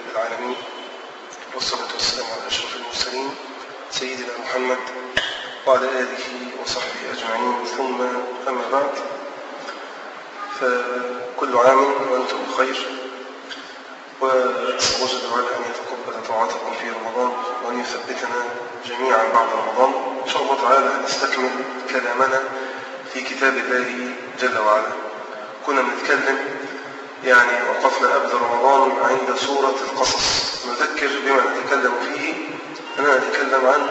رب العالمين، والصلاة والسلام على أشرف المرسلين سيدنا محمد وعلى آله وصحبه أجمعين، ثم أما بعد، فكل عام وأنتم بخير، وأسأل الله جل وعلا أن يتقبل طاعتكم في رمضان وأن يثبتنا جميعا بعد رمضان. إن شاء الله تعالى نستكمل كلامنا في كتاب الله جل وعلا. كنا بنتكلم وقفنا قبل رمضان عند سورة القصص. نذكر بما نتكلم فيه أننا نتكلم عن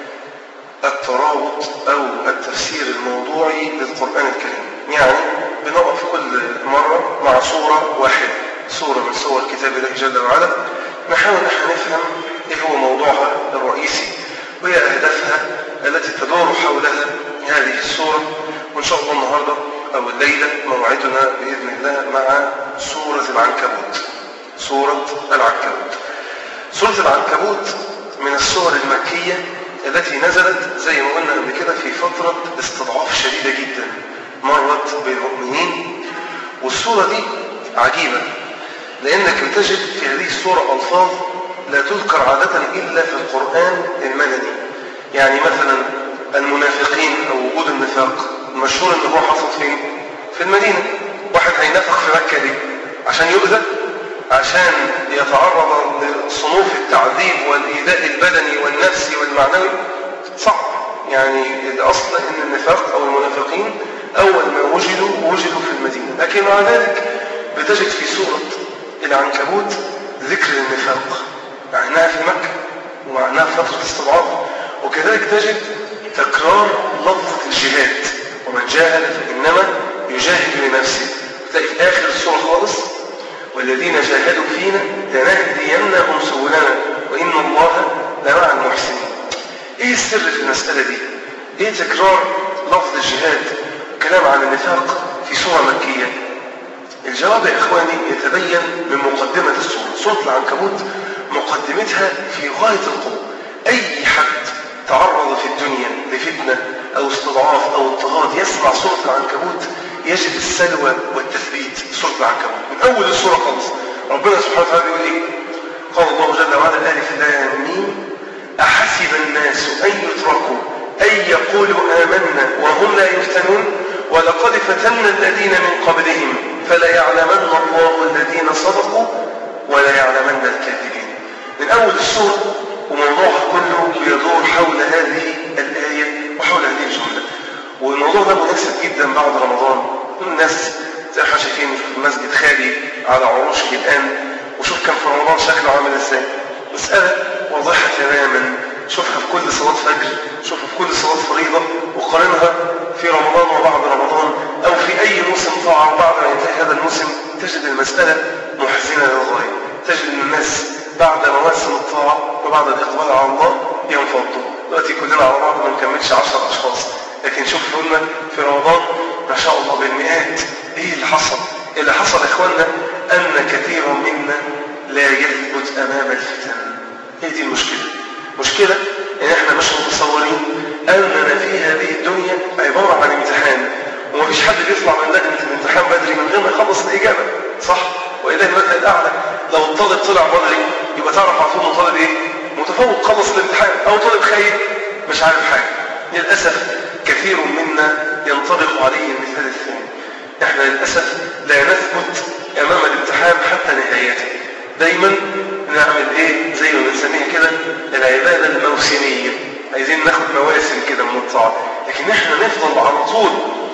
الترابط أو التفسير الموضوعي للقرآن الكريم، بنقف كل مرة مع سورة واحدة، سورة من سور كتاب الله جل وعلا، نحاول أن نفهم إيه هو موضوعها الرئيسي وهي أهدافها التي تدور حولها هذه السورة. وإن شاء الله النهاردة أو الليلة موعدنا بإذن الله مع سورة العنكبوت. سورة العنكبوت. سورة العنكبوت من السور المكية التي نزلت زي ما قلنا قبل كده في فترة استضعاف شديدة جدا مرت بالمؤمنين. والسورة دي عجيبة لأنك بتجد في هذه السورة ألفاظ لا تذكر عادة إلا في القرآن المدني. مثلا المنافقين أو وجود النفاق المشهور أنه هو حصل فين؟ في المدينة. واحد هينفق في مكة دي عشان يؤذى، عشان يتعرض لصنوف التعذيب والإيذاء البدني والنفسي والمعنوي، صعب. الأصل أن النفاق أو المنافقين أول ما وجدوا في المدينة، لكن مع ذلك بتجد في سورة العنكبوت ذكر النفاق مع أنها في مكة ومع أنها في فترة استضعاف. وكذلك تجد تكرار لفظة الجهاد، ومن جاهد فإنما يجاهد لنفسه. تلاقي في آخر السورة خالص والذين جاهدوا فينا لنهدينهم سبلنا وإن الله لمع المحسنين. إيه السر في المسألة دي؟ إيه تكرار لفظ الجهاد كلام عن النفاق في سورة مكية؟ الجواب يا إخواني يتبين من مقدمة السورة. سورة العنكبوت مقدمتها في غاية القوة. أي حد تعرض في الدنيا لفتنة أو استضعاف أو اضطهاد يسمع سورة العنكبوت يجد السلوى والتثبيت. سورة العنكبوت من أول السورة خالص ربنا سبحانه وتعالى يقول إيه؟ قال الله جل وعلا: ألف لام ميم أحسب الناس أن يتركوا أن يقولوا آمنا وهم لا يفتنون ولقد فتنا الذين من قبلهم فليعلمن الله الذين صدقوا وليعلمن الكاذبين. من أول السورة وموضوعها كله يدور حول هذه الآية وحول هذه الجملة. والموضوع ده مناسب جدا بعد رمضان. الناس زي ما احنا شايفين في المسجد خالي على عروشه الآن، وشوف كان في رمضان شكله عامل ازاي. مسألة واضحة تماما، شوفها في كل صلاة فجر، شوفها في كل صلاة فريضة، وقارنها في رمضان وبعد رمضان أو في أي موسم طاعة وبعد ما ينتهي هذا الموسم، تجد المسألة محزنة للغاية. تجد أن الناس بعد مواسم الطاعة وبعد الإقبال على الله ينفضوا. دلوقتي كلنا على بعض ما نكملش 10 أشخاص، لكن شوف قلنا في رمضان ما شاء الله بالمئات. إيه اللي حصل؟ اللي حصل يا إخواننا أن كثيرا منا لا يثبت أمام الفتن. هي دي المشكلة إن إحنا مش متصورين أننا في هذه الدنيا عبارة عن امتحان، ومفيش حد بيطلع من لجنة الامتحان بدري من غير ما يخلص الإجابة، صح؟ وإله المثل الأعلى. لو الطالب طلع بدري يبقى تعرف على طول إنه طالب إيه؟ متفوق، خلص الامتحان. أو طالب خايب مش عارف حاجة. للأسف كثير منا ينطبق عليه المثال الثاني. إحنا للأسف لا نثبت أمام الامتحان حتى نهايته. دايما نعمل إيه؟ زي ما بنسميها كده العبادة الموسمية، عايزين ناخد مواسم كده من الطاعة، لكن إحنا نفضل على طول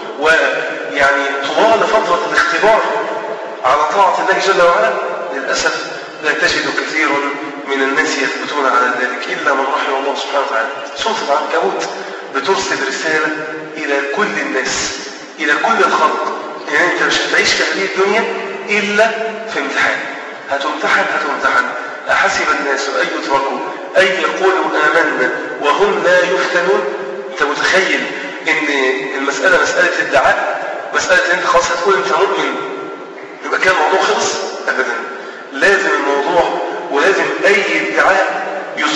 طوال فترة الاختبار على طاعة الله جل وعلا. للأسف لا تجد كثير من الناس يثبتون على ذلك إلا من رحم الله سبحانه وتعالى. سورة العنكبوت بترسل رسالة إلى كل الناس، إلى كل الخلق. أنت مش هتعيش في هذه الدنيا إلا في امتحان. هتمتحن. أحسب الناس أن يتركوا أن يقولوا آمنا وهم لا يفتنون. أنت متخيل إن المسألة مسألة ادعاء، مسألة أنت خلاص هتقول أنت مؤمن يبقى كان الموضوع خلص؟ أبدا. لازم الموضوع ولازم أي ادعاء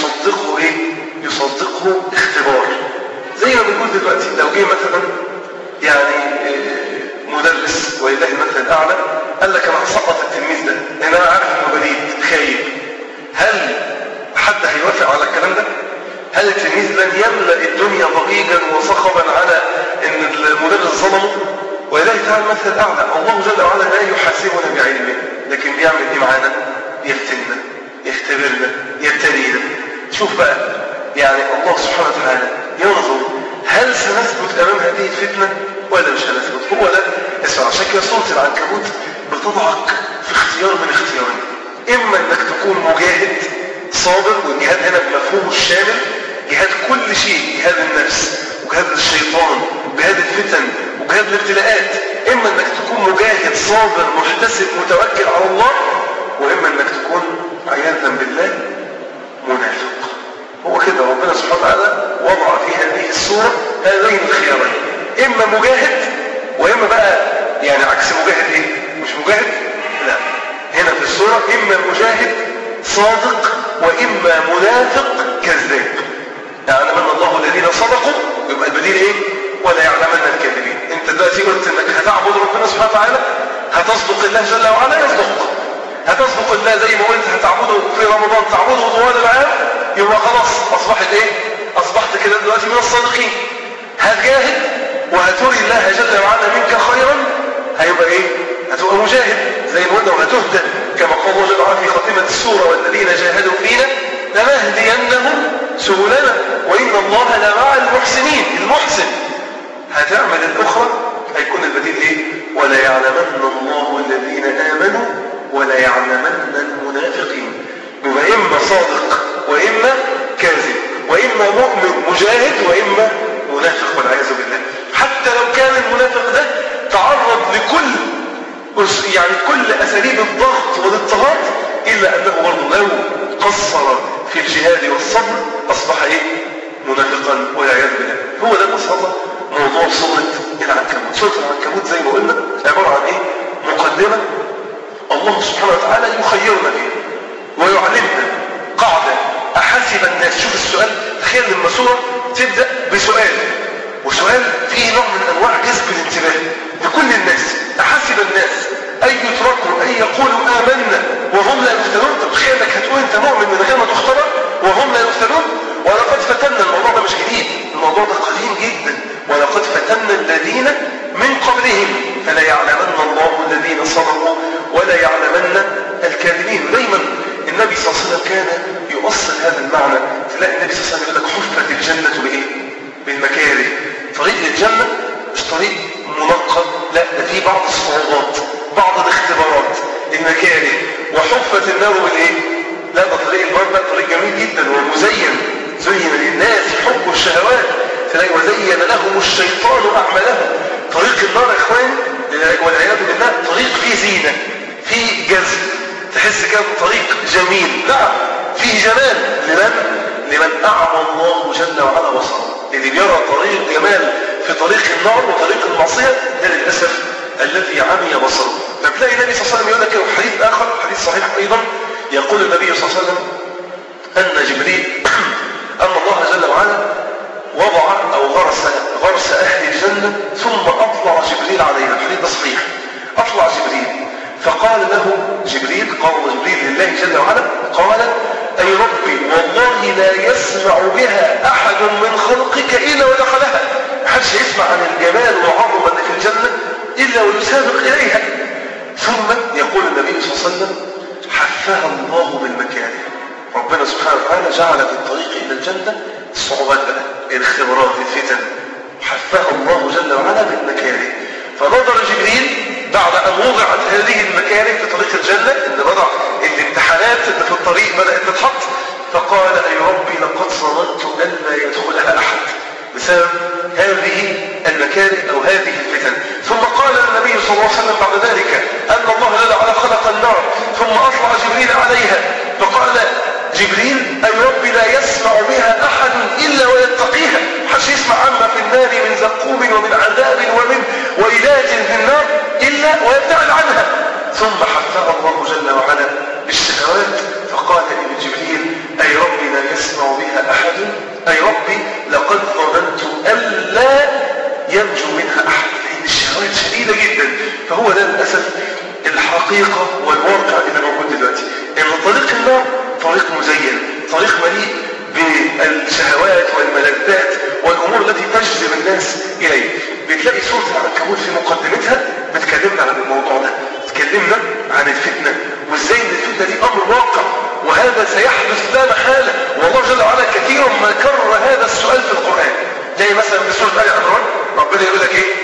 يصدقه اختبار. زي ما بنقول دلوقتي لو جه مثلا مدرس ولله المثل الأعلى قال لك أنا هسقط التلميذ ده لأن أنا عارف إنه بليد خايب، من يملأ الدنيا ضجيجا وصخبا على ان المدرس ظلمه، ولله تعالى المثل الاعلى. الله جل وعلا لا يحاسبنا بعلمه، لكن بيعمل ايه معانا؟ يفتننا، يختبرنا، يبتلينا. شوف بقى يعني الله سبحانه وتعالى ينظر هل سنثبت امام هذه الفتنه ولا مش هنثبت. هو ده اسمع، عشان كده سوره العنكبوت بتضعك في اختيار من اختيارين: اما انك تكون مجاهد صابر، والجهاد هنا بمفهومه الشامل، جهاد كل شيء، جهاد النفس وجهاد الشيطان وجهاد الفتن وجهاد الابتلاءات. اما انك تكون مجاهد صابر محتسب متوكل على الله، واما انك تكون عياذا بالله منافق. هو كده ربنا سبحانه وتعالى وضع في هذه السوره هذين الخيارين: اما مجاهد، واما بقى يعني عكس مجاهد ايه؟ مش مجاهد، لا، هنا في السوره اما مجاهد صادق واما منافق كذاب. يعلمن الله الذين صدقوا، يبقى البديل ايه؟ ولا يعلمن الكاذبين. انت دلوقتي قلت انك هتعبد ربنا سبحانه وتعالى، هتصدق الله جل وعلا يصدقك، هتصدق الله زي ما قلت هتعبده في رمضان تعبده طوال العام، يبقى خلاص اصبحت ايه؟ اصبحت كده دلوقتي من الصادقين. هتجاهد وهتري الله جل وعلا منك خيرا، هيبقى ايه؟ هتبقى مجاهد زي ما قلنا، وهتهدى كما قال الله جل وعلا في خاتمه السوره: والذين جاهدوا فينا لنهدينهم سبلنا وان الله لمع المحسنين. المحسن هتعمل الاخرى، هيكون البديل ايه؟ ولا يعلمن الله الذين امنوا ولا يعلمن المنافقين. يبقى اما صادق واما كاذب، واما مؤمن مجاهد واما منافق والعياذ بالله. حتى لو كان المنافق ده تعرض لكل يعني كل اساليب الضغط والاضطهاد، الا انه برضه لو قصر في الجهاد والصبر اصبح ايه؟ منافقا والعياذ بالله. هو ده مصطلح موضوع سوره العنكبوت. سوره العنكبوت زي ما قلنا عباره عن ايه؟ مقدمه الله سبحانه وتعالى يخيرنا فيها ويعلمنا قاعده: احسب الناس. شوف السؤال، تخيل لما سوره تبدا بسؤال، وسؤال فيه نوع من انواع جذب الانتباه لكل الناس. احسب الناس ان يتركوا ان يقولوا امنا وهم لا يفتنون. طب تخيل انك هتقول انت مؤمن من غير ما تختبر وهم لا يفتنون. ولقد فتنا، الموضوع ده مش جديد، الموضوع ده قديم جدا. ولقد فتنا الذين من قبلهم فلا يعلمن الله الذين صدقوا ولا يعلمن الكاذبين. دايما النبي صلى الله عليه وسلم كان يؤصل هذا المعنى. تلاقي النبي صلى الله عليه وسلم يقول لك: حفت الجنه بايه؟ بالمكاره. طريق للجنه مش طريق منقب، لا، ده فيه بعض الصعوبات، بعض الاختبارات، المكاره. وحفت النار بالايه؟ لا، ده طريق النار بقى طريق جميل جدا ومزين. زين للناس حب الشهوات، تلاقي وزين لهم الشيطان اعمالهم. طريق النار يا اخوان والعياذ بالله طريق فيه زينه، فيه جذب، تحس كده طريق جميل، نعم فيه جمال. لمن اعمى الله جل وعلا بصره. اللي بيرى طريق جمال في طريق النار وطريق المعصيه ده للاسف الذي عمي بصره. فتلاقي النبي صلى الله عليه وسلم يقول لك في حديث اخر، حديث صحيح ايضا، يقول النبي صلى الله عليه وسلم ان جبريل ان الله جل وعلا وضع او غرس اهل الجنه ثم اطلع جبريل عليها. الحديث ده صحيح. اطلع جبريل فقال له جبريل، قال جبريل لله جل وعلا، قال: اي ربي والله لا يسمع بها احد من خلقك الا ودخلها. محدش يسمع عن الجمال والعظمه اللي في الجنه الا ويسابق اليها. ثم يقول النبي صلى الله عليه وسلم: حفها الله بالمكاره. ربنا سبحانه وتعالى جعل في الطريق الى الجنه الصعوبات بقى، الاختبارات، الفتن، حفها الله جل وعلا بالمكاره. فنظر جبريل بعد ان وضعت هذه المكاره في طريق الجنه، ان وضع الامتحانات اللي في الطريق بدات تتحط، فقال: اي ربي لقد ظننت ان لا يدخلها احد بسبب هذه المكاره او هذه الفتن. ثم قال النبي صلى الله عليه وسلم بعد ذلك ان الله جل وعلا خلق النار ثم اطلع جبريل عليها فقال جبريل: اي ربي لا يسمع بها احد الا ويتقيها. محدش يسمع عما في النار من زقوم ومن عذاب ومن ويلات في النار الا ويبتعد عنها. ثم حفها الله جل وعلا بالشهوات فقال لجبريل: اي ربي لا يسمع بها احد، اي ربي لقد ظننت الا ينجو منها احد. لان الشهوات شديده جدا. فهو ده للاسف الحقيقه والواقع اللي موجود دلوقتي، ان طريق النار طريق مزين، طريق مليء الشهوات والملذات والأمور التي تجذب الناس إليه. بتلاقي سورة العنكبوت في مقدمتها بتكلمنا عن الموضوع ده، بتكلمنا عن الفتنة وإزاي إن الفتنة دي أمر واقع وهذا سيحدث لا محالة، والله جل وعلا كثيرا ما كرر هذا السؤال في القرآن. زي مثلا في سورة آل عمران ربنا يقول لك إيه؟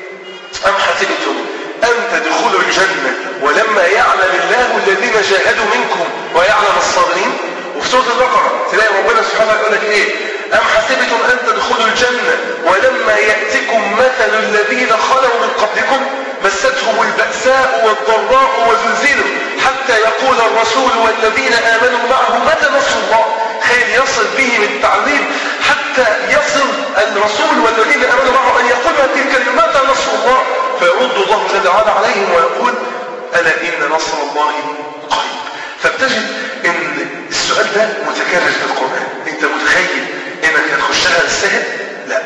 أم حسبتم أن تدخلوا الجنة ولما يعلم الله الذين جاهدوا منكم ويعلم الصابرين. وفي سورة البقرة تلاقي ربنا سبحانه يقول لك إيه؟ أم حسبتم أن تدخلوا الجنة ولما يأتكم مثل الذين خلوا من قبلكم مستهم البأساء والضراء وزلزلوا حتى يقول الرسول والذين آمنوا معه متى نصر الله. خير يصل بهم التعذيب حتى يصل الرسول والذين آمنوا معه أن يقول هذه الكلمة متى نصر الله، فيرد الله جل وعلا عليهم ويقول ألا إن نصر الله قريب. فبتجد ان السؤال ده متكرر في القرآن. انت متخيل انك هتخشها السهل؟ لا،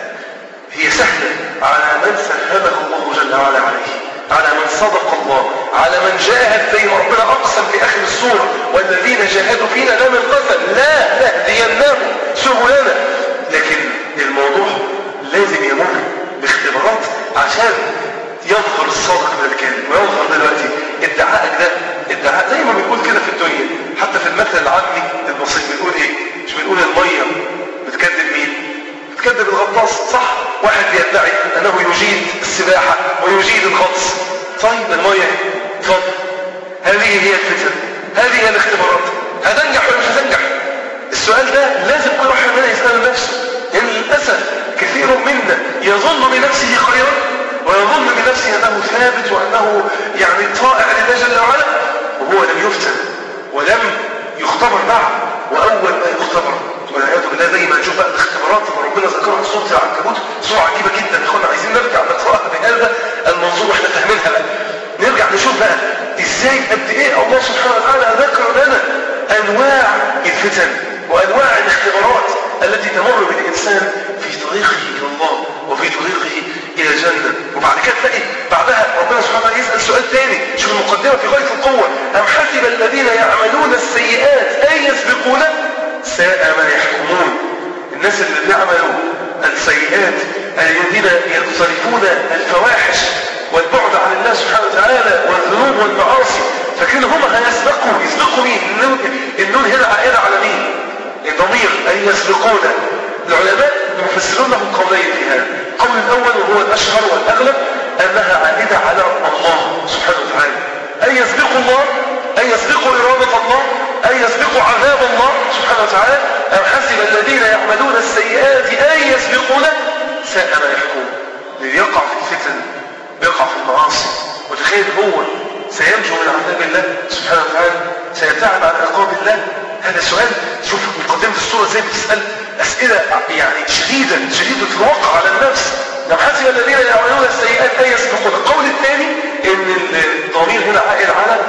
هي سهلة على من سهله الله جل وعلا عليه، على من صدق الله، على من جاهد زي ما ربنا اقسم في اخر السورة والذين جاهدوا فينا لا من قتل لا نهديناهم سبلنا. لكن الموضوع لازم يمر باختبارات عشان يظهر الصادق من الكاذب ويظهر دلوقتي ادعائك ده ادعاء زي ما بنقول كده في الدنيا. حتى في المثل العامي البسيط بنقول ايه؟ مش بنقول الميه بتكذب مين؟ بتكذب الغطاس، صح؟ واحد بيدعي انه يجيد السباحه ويجيد الغطس. طيب الميه اتفضل، هذه هي الفتن، هذه هي الاختبارات. هتنجح ولا مش هتنجح؟ السؤال ده لازم كل واحد منا يسال نفسه، لان للاسف كثير منا يظن بنفسه خيرا ويظن بنفسه انه ثابت وانه يعني طائع لله جل وعلا، وهو لم يفتن ولم يختبر بعد. واول ما يختبر والعياذ بالله زي ما نشوف بقى الاختبارات اللي ربنا ذكرها في سوره العنكبوت، سوره عجيبه جدا يا اخوانا، عايزين نرجع نقراها بهذا المنظور واحنا فاهمينها بقى. نرجع نشوف بقى ازاي قد ايه الله سبحانه وتعالى ذكر لنا انواع الفتن وانواع الاختبارات التي تمر بالانسان في طريقه الى الله وفي طريقه الى الجنه. وبعد كده تلاقي بعدها ربنا سبحانه وتعالى يسال سؤال ثاني، شوف المقدمه في غايه القوه. ام حسب الذين يعملون السيئات ان يسبقونا ساء ما يحكمون. الناس اللي بيعملوا السيئات الذين يقترفون الفواحش والبعد عن الله سبحانه وتعالى والذنوب والمعاصي فاكرين هم يسبقوا مين؟ النون هنا عائده على مين؟ الضمير أن يسبقون. العلماء يفسرون له قولين في هذا. القول الأول وهو الأشهر والأغلب أنها عائدة على الله سبحانه وتعالى، أن يسبقوا الله، أن يسبقوا إرادة الله، أن يسبقوا عذاب الله سبحانه وتعالى. أم حسب الذين يعملون السيئات أن يسبقونا ساء ما يحكمون. اللي يقع في الفتن يقع في المعاصي وتخيل هو سينجو من عذاب الله سبحانه وتعالى، سيبتعد عن عقاب الله. هذا سؤال. شوف مقدمة السورة ازاي بتسأل أسئلة يعني شديدة الوقع على النفس. لم حسب الذين يعملون السيئات أن يسبقون. القول الثاني ان الضمير هنا عائد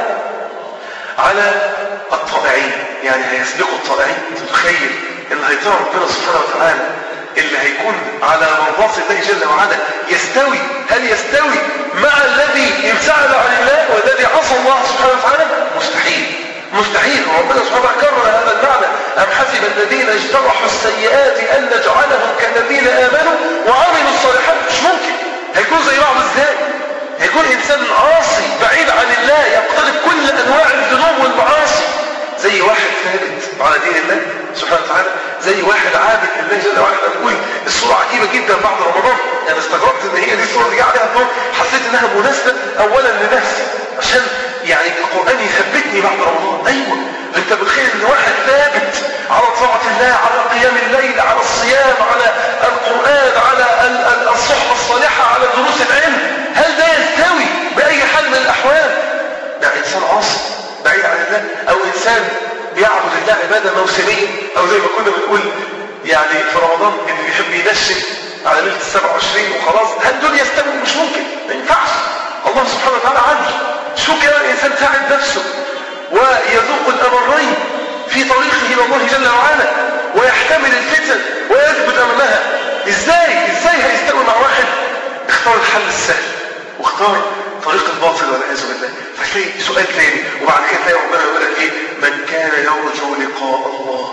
على الطائعين، يعني هيسبقوا الطائعين. تتخيل اللي هيطيع ربنا سبحانه وتعالى اللي هيكون على مرضات الله جل وعلا هل يستوي مع الذي ابتعد عن الله والذي عصى الله سبحانه وتعالى؟ مستحيل. وربنا سبحانه وتعالى كرر هذا المعنى. أم حسب الذين اجترحوا السيئات أن نجعلهم كالذين آمنوا وعملوا الصالحات؟ مش ممكن. هيكون زي بعض ازاي؟ هيكون إنسان عاصي بعيد عن الله يقترب كل أنواع الذنوب والمعاصي، زي واحد ثابت على دين الله سبحانه وتعالى، زي واحد عابد لله جل وعلا. نقول الصورة عجيبة جدا بعد رمضان. أنا استغربت إن هي دي الصورة اللي جه عليها الدور، حسيت إنها مناسبة أولا لنفسي عشان يعني القرآن يثبتني بعد رمضان. أيوة، أنت بتخيل إن واحد ثابت على طاعة الله، على قيام الليل، على الصيام، على القرآن، على الصحبة الصالحة، على دروس العلم، هل ده يستوي بأي حال من الأحوال؟ ده إنسان عاصي بعيد عن الله، أو إنسان بيعبد الله عبادة موسمية، أو زي ما كنا بنقول يعني في رمضان اللي بيحب ينشن على ليلة 27 وخلاص. هل دول يستوي؟ مش ممكن، ما ينفعش. الله سبحانه وتعالى عدل. شو كان الإنسان تعب نفسه ويذوق الأمرين في طريقه إلى الله جل وعلا ويحتمل الفتن ويثبت أمامها. إزاي هيستوي مع واحد اختار الحل السهل واختار طريق الباطل والعياذ بالله؟ فتلاقي سؤال ثاني وبعد كده تلاقي ربنا يقول لك ايه؟ من كان يرجو لقاء الله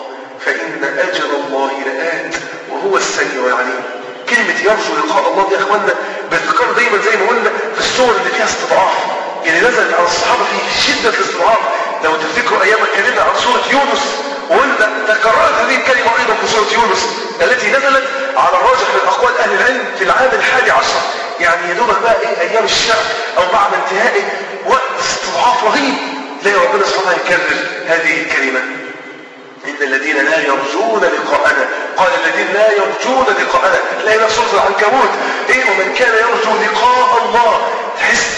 فإن أجل الله لآت وهو السميع العليم. كلمة يرجو لقاء الله دي يا اخوانا بتذكر دايما زي ما قلنا في السور اللي فيها استضعاف، يعني نزلت على الصحابة في شدة الاستضعاف. لو تفتكروا أيام اتكلمنا عن سورة يونس وقلنا تكررت هذه الكلمة أيضا في سورة يونس التي نزلت على الراجح من أقوال أهل العلم في العام 11، يعني يدوبك بقى أيام الشعب أو بعد انتهائه وقت استضعاف رهيب. تلاقي ربنا سبحانه يكرر هذه الكلمة إن الذين لا يرجون لقاءنا، قال الذين لا يرجون لقاءنا. تلاقي نفس سورة العنكبوت ومن كان يرجو لقاء الله. تحس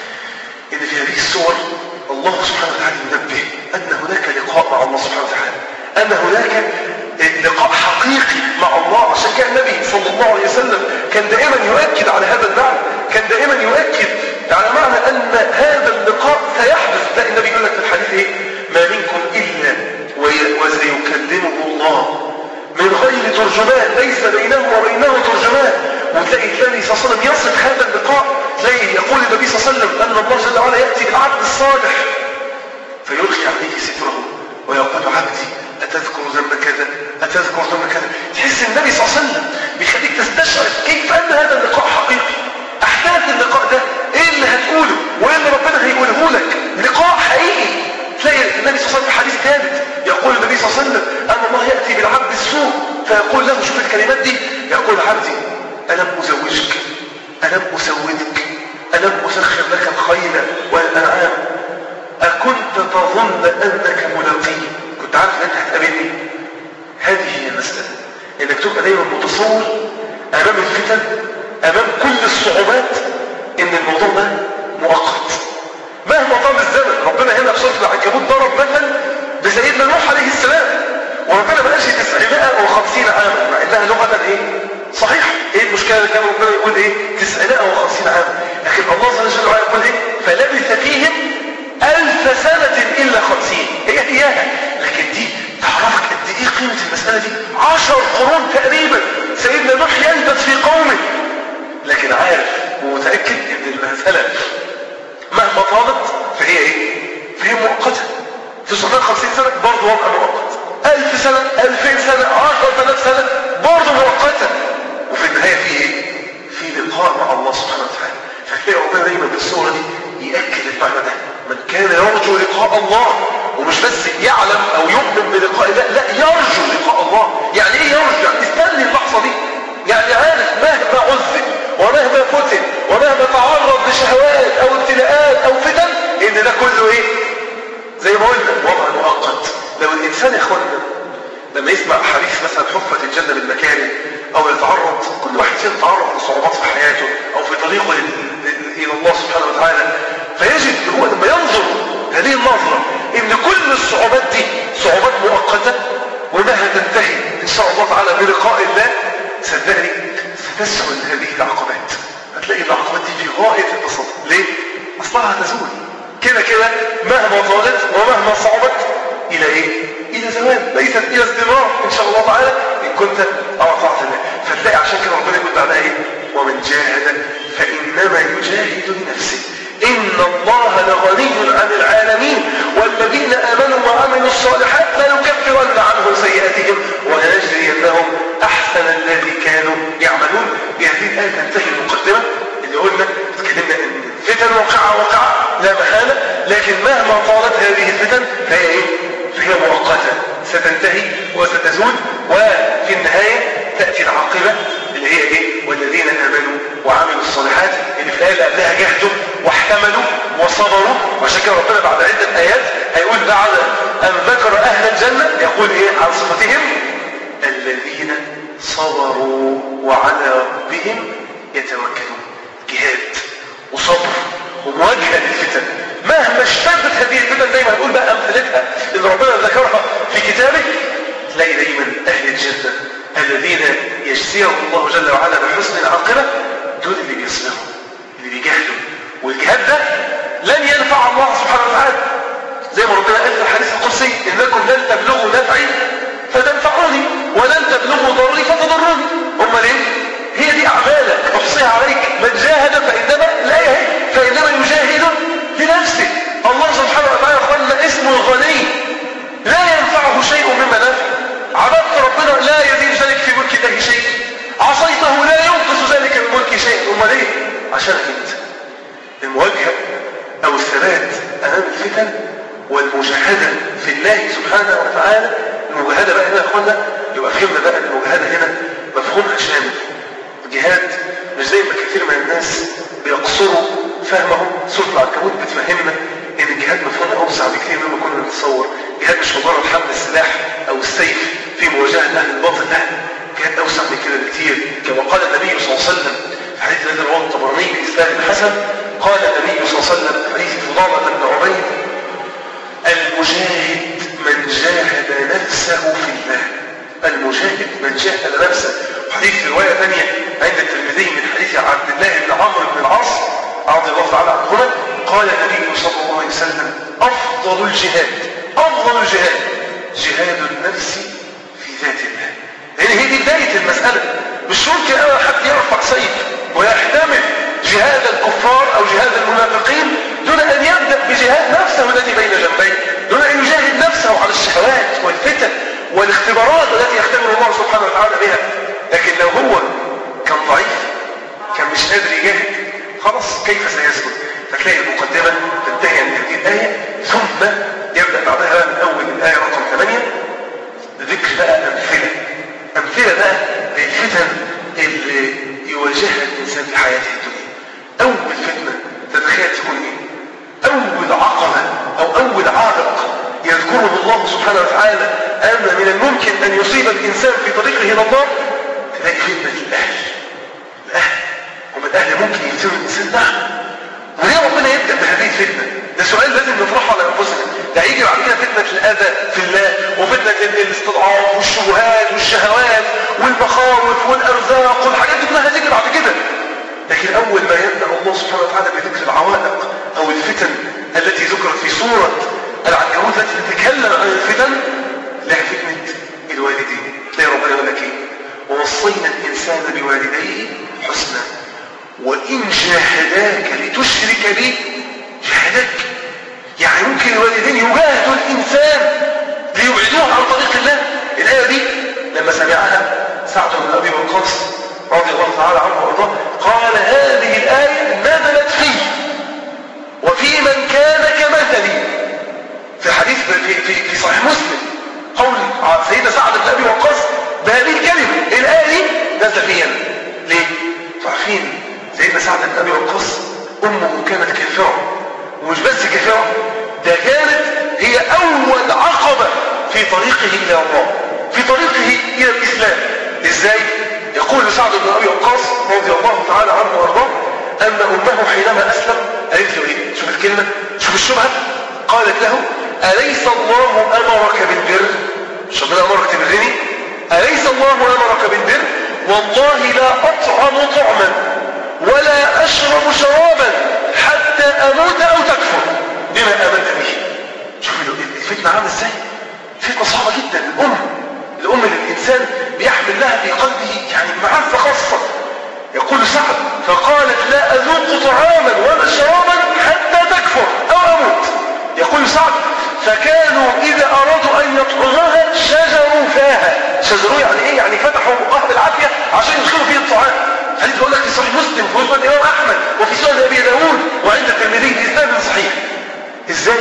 إن في هذه السور الله سبحانه وتعالى ينبه أن هناك لقاء مع الله سبحانه وتعالى، أن هناك لقاء حقيقي مع الله. عشان كان النبي صلى الله عليه وسلم كان دائما يؤكد على هذا المعنى، كان دائما يؤكد على معنى أن هذا اللقاء سيحدث. لا النبي يقول لك في الحديث ما منكم إلا وسيكلمه الله من غير ترجمان، ليس بينه وبينه ترجمان. وتلاقي النبي صلى الله عليه وسلم يصف هذا اللقاء، تلاقي يقول النبي صلى الله عليه وسلم أن الله جل وعلا يأتي بالعبد الصالح فيلقي عليه ستره ويقول عبدي أتذكر ذنب كذا أتذكر ذنب كذا. تحس النبي صلى الله عليه وسلم بيخليك تستشعر كيف أن هذا اللقاء حقيقي. أحداث اللقاء ده إيه اللي هتقوله وإيه اللي ربنا هيقوله لك، لقاء حقيقي. تلاقي النبي صلى الله عليه وسلم في حديث ثالث يقول النبي صلى الله عليه وسلم أن الله يأتي بالعبد السوء فيقول له، شوف الكلمات دي، يقول عبدي ألم أزوجك ألم أسودك ألم أسخر لك الخيل والأنعام أكنت تظن أنك ملاقي، كنت عارف أنت هتقابلني. هذه هي المسألة، إنك تبقى دايما متصور أمام الفتن أمام كل الصعوبات إن الموضوع ده مؤقت مهما طال الزمن. ربنا هنا في سورة العنكبوت ضرب مثل بسيدنا نوح عليه السلام، وربنا ما قالش 950 عاما مع انها لغة صحيح. ايه المشكلة اللي كان ربنا يقول 950 عاما، لكن الله جل وعلا يقول فلبث فيهم 1000 سنة إلا 50. هي لكن دي تعرفك قد ايه قيمة المسألة دي. 10 قرون تقريبا سيدنا نوح يلبث في قومه، لكن عارف ومتأكد ان المسألة مهما طالت فهي فهي مؤقتة. 950 سنة برضه وضع مؤقت، 1000 سنة 2000 سنة 10000 سنة برضه مؤقتة، وفي النهاية في لقاء مع الله سبحانه وتعالى. فتلاقي ربنا دايما بالصورة دي يأكد المعنى ده، من كان يرجو لقاء الله، ومش بس يعلم أو يؤمن بلقاء الله، لا يرجو لقاء الله. يعني ايه يرجو؟ يعني استني اللحظة دي، يعني عارف مهما عذب ومهما فتن ومهما تعرض لشهوات أو ابتلاءات أو فتن إن ده كله زي ما قلنا وضع مؤقت. لو الإنسان يا إخواننا لما يسمع حديث مثلا حفت الجنة بالمكاره، أو يتعرض كل واحد فينا يتعرض لصعوبات في حياته أو في طريقه إلى الله سبحانه وتعالى، فيجد هو لما ينظر هذه النظرة إن كل الصعوبات دي صعوبات مؤقتة وإنها تنتهي إن شاء الله تعالى بلقاء الله، صدقني ستسهل هذه العقبات. هتلاقي العقبات دي في غاية البساطة. ليه؟ أصلها هتزول كده كده مهما طالت ومهما صعبت إلى إلى زمان، ليست إلى استمرار إن شاء الله تعالى إن كنت أطعت الله. فتلاقي عشان كده ربنا يقول بعدها ومن جاهد فإنما يجاهد لنفسه إن الله لغني عن العالمين والذين آمنوا وعملوا الصالحات لنكفرن عنهم سيئاتهم ولنجزينهم أحسن الذي كانوا يعملون. بهذه الآية تنتهي المقدمة اللي قلنا اتكلمنا إن فتن وقعة لا محالة، لكن مهما طالت هذه الفتن فهي مؤقتة، ستنتهي وستزول، وفي النهاية تأتي العاقبة اللي هي والذين آمنوا وعملوا الصالحات، اللي في الآية اللي قبلها جهدوا واحتملوا وصبروا. وعشان كده ربنا بعد عدة آيات هيقول بعد أن ذكر أهل الجنة يقول عن صفتهم الذين صبروا وعلى ربهم يتوكلون. جهاد وصبر ومواجهة للفتن مهما اشتدت هذه الفتن. دايما هنقول بقى أمثلتها اللي ربنا ذكرها في كتابه. تلاقي دايما أهل الجنة الذين يجزيهم الله جل وعلا بحسن العاقبة، دول اللي بيصبروا اللي بيجاهدوا. والجهاد ده لن ينفع الله سبحانه وتعالى، زي ما ربنا قال في الحديث القدسي إنكم لن تبلغوا نفعي فتنفعوني ولن تبلغوا ضري فتضروني. هم ليه؟ هي دي أعمالك أحصيها عليك. من جاهد فإنما يجاهد لنفسه. الله سبحانه وتعالى قال اسمه الغني لا ينفعه شيء مما نفع. الله شيء، عصيته لا ينقص ذلك من ملك شيء. امال ايه؟ عشانك انت. المواجهه او الثبات امام الفتن والمجاهده في الله سبحانه وتعالى. المجاهده بقى هنا يا اخوانا يبقى فهمنا بقى المجاهده هنا مفهومها شامل. الجهاد مش زي ما كثير من الناس بيقصروا فهمهم. سورة العنكبوت بتفهمنا ان الجهاد مفهومها اوسع بكثير مما كنا نتصور. الجهاد مش مجرد حمل السلاح او السيف في مواجهه اهل الباطل، لا، الجهاد اوسع من كده بكثير. كما قال النبي صلى الله عليه وسلم في حديث الذي رواه الطبراني باسناد حسن، قال النبي صلى الله عليه وسلم في حديث فضالة بن عبيد: المجاهد من جاهد نفسه في الله. المجاهد من جاهد نفسه. وحديث في روايه ثانيه عند الترمذي من حديث عبد الله بن عمرو بن العاص رضي الله تعالى عنهما، قال النبي صلى الله عليه وسلم: افضل الجهاد جهاد النفس في ذات الله. لان هي دي بدايه المساله. مش ممكن انا حد يرفع سيف ويحتمل جهاد الكفار او جهاد المنافقين دون ان يبدا بجهاد نفسه الذي بين جنبيه، دون ان يجاهد نفسه على الشهوات والفتن والاختبارات التي يختبر الله سبحانه وتعالى بها. لكن لو هو كان ضعيف، كان مش قادر يجاهد، خلاص كيف سيسكت؟ فتلاقي المقدمة تنتهي عن هذه الآية، ثم يبدأ بعدها من أول الآية رقم 8 ذكر بقى أمثلة بقى للفتن اللي يواجهها الإنسان في حياته الدنيا. أول فتنة تتخيل تكون إيه؟ أول عقبة أو أول عائق يذكره الله سبحانه وتعالى أن من الممكن أن يصيب الإنسان في طريقه إلى الله، تلاقي فتنة الأهل. هم الأهل ممكن يفتنوا الإنسان؟ نعم. وليه ربنا يبدأ بهذه الفتنة؟ ده سؤال لازم نطرحه على أنفسنا. ده هيجي بعد كده فتنة الأذى في الله، وفتنة الاستضعاف والشبهات والشهوات والمخاوف والأرزاق والحاجات دي كلها هتيجي بعد كده. لكن أول ما يبدأ الله سبحانه وتعالى بذكر العوائق أو الفتن التي ذكرت في سورة العنكبوت التي تتكلم عن الفتن، لا فتنة الوالدين. تلاقي ربنا يقول لك ايه؟ ووصينا الإنسان بوالديه حسنا وإن جاهداك لتشرك بي جاهدك. يعني ممكن الوالدين يجاهدوا الإنسان ليبعدوه عن طريق الله. الآية دي لما سمعها سعد بن أبي وقاص رضي الله تعالى عنه وارضاه قال: هذه الآية نزلت فيه وفي من كان كمثلي. في حديث في صحيح مسلم قول سيدنا سعد بن أبي وقاص بهذه الكلمة: الآية دي نزل فيها. ليه؟ عارفين سيدنا سعد بن أبي وقاص أمه كانت كافرة، ومش بس كافرة، ده كانت هي أول عقبة في طريقه إلى الله، في طريقه إلى الإسلام. إزاي؟ يقول سعد بن أبي وقاص رضي الله تعالى عنه وارضاه أن أمه حينما أسلم قالت له إيه؟ شوف الكلمة، شوف الشبهة. قالت له: أليس الله أمرك بالبر؟ مش ربنا أمرك تبرني؟ أليس الله أمرك بالبر؟ والله لا أطعم طعما ولا أشرب شرابا حتى أموت أو تكفر بما آمنت به. شوف الفتنة عامله إزاي؟ فتنة صعبة جدا. الأم اللي الإنسان بيحمل لها في قلبه يعني معزة خاصة. يقول سعد: فقالت: لا أذوق طعاما ولا شرابا حتى تكفر أو أموت. يقول سعد: فكانوا إذا أرادوا أن يطعموها شجروا فاها. شجروا يعني إيه؟ يعني فتحوا بقها بالعافية عشان يدخلوا فيه الطعام. حديث بقول لك في صحيح مسلم وفي مسند الإمام أحمد وفي سنن أبي داوود وعند الترمذي بإسناد صحيح. إزاي؟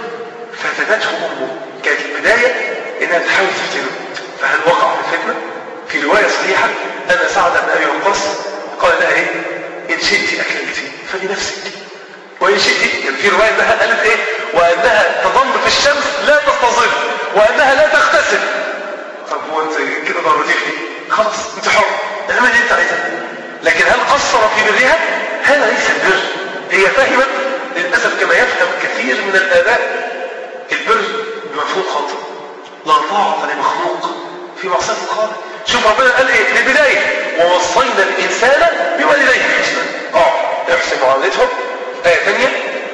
فتنته أمه. كانت البداية إنها تحاول تفتنه. فهل وقع في الفتنة؟ في رواية صحيحة أن سعد بن أبي وقاص قال لها إيه؟ إن شئت أكلت فلنفسك وإن شئت، يعني في رواية أنها قالت إيه؟ وأنها تظل في الشمس لا تستظل وأنها لا تغتسل. طب هو أنت كده ضرتيني، خلاص أنت حر، اعمل اللي أنت عايزها. لكن هل قصر في برها؟ هذا ليس البر. هي فهمت للأسف كما يفهم كثير من الآباء البر بمفهوم خاطئ. لا طاعة لمخلوق في معصية الخالق. شوف ربنا قال ايه في البداية: ووصينا الإنسان بوالديه حسنا. احسن معاملتهم. آية ثانية: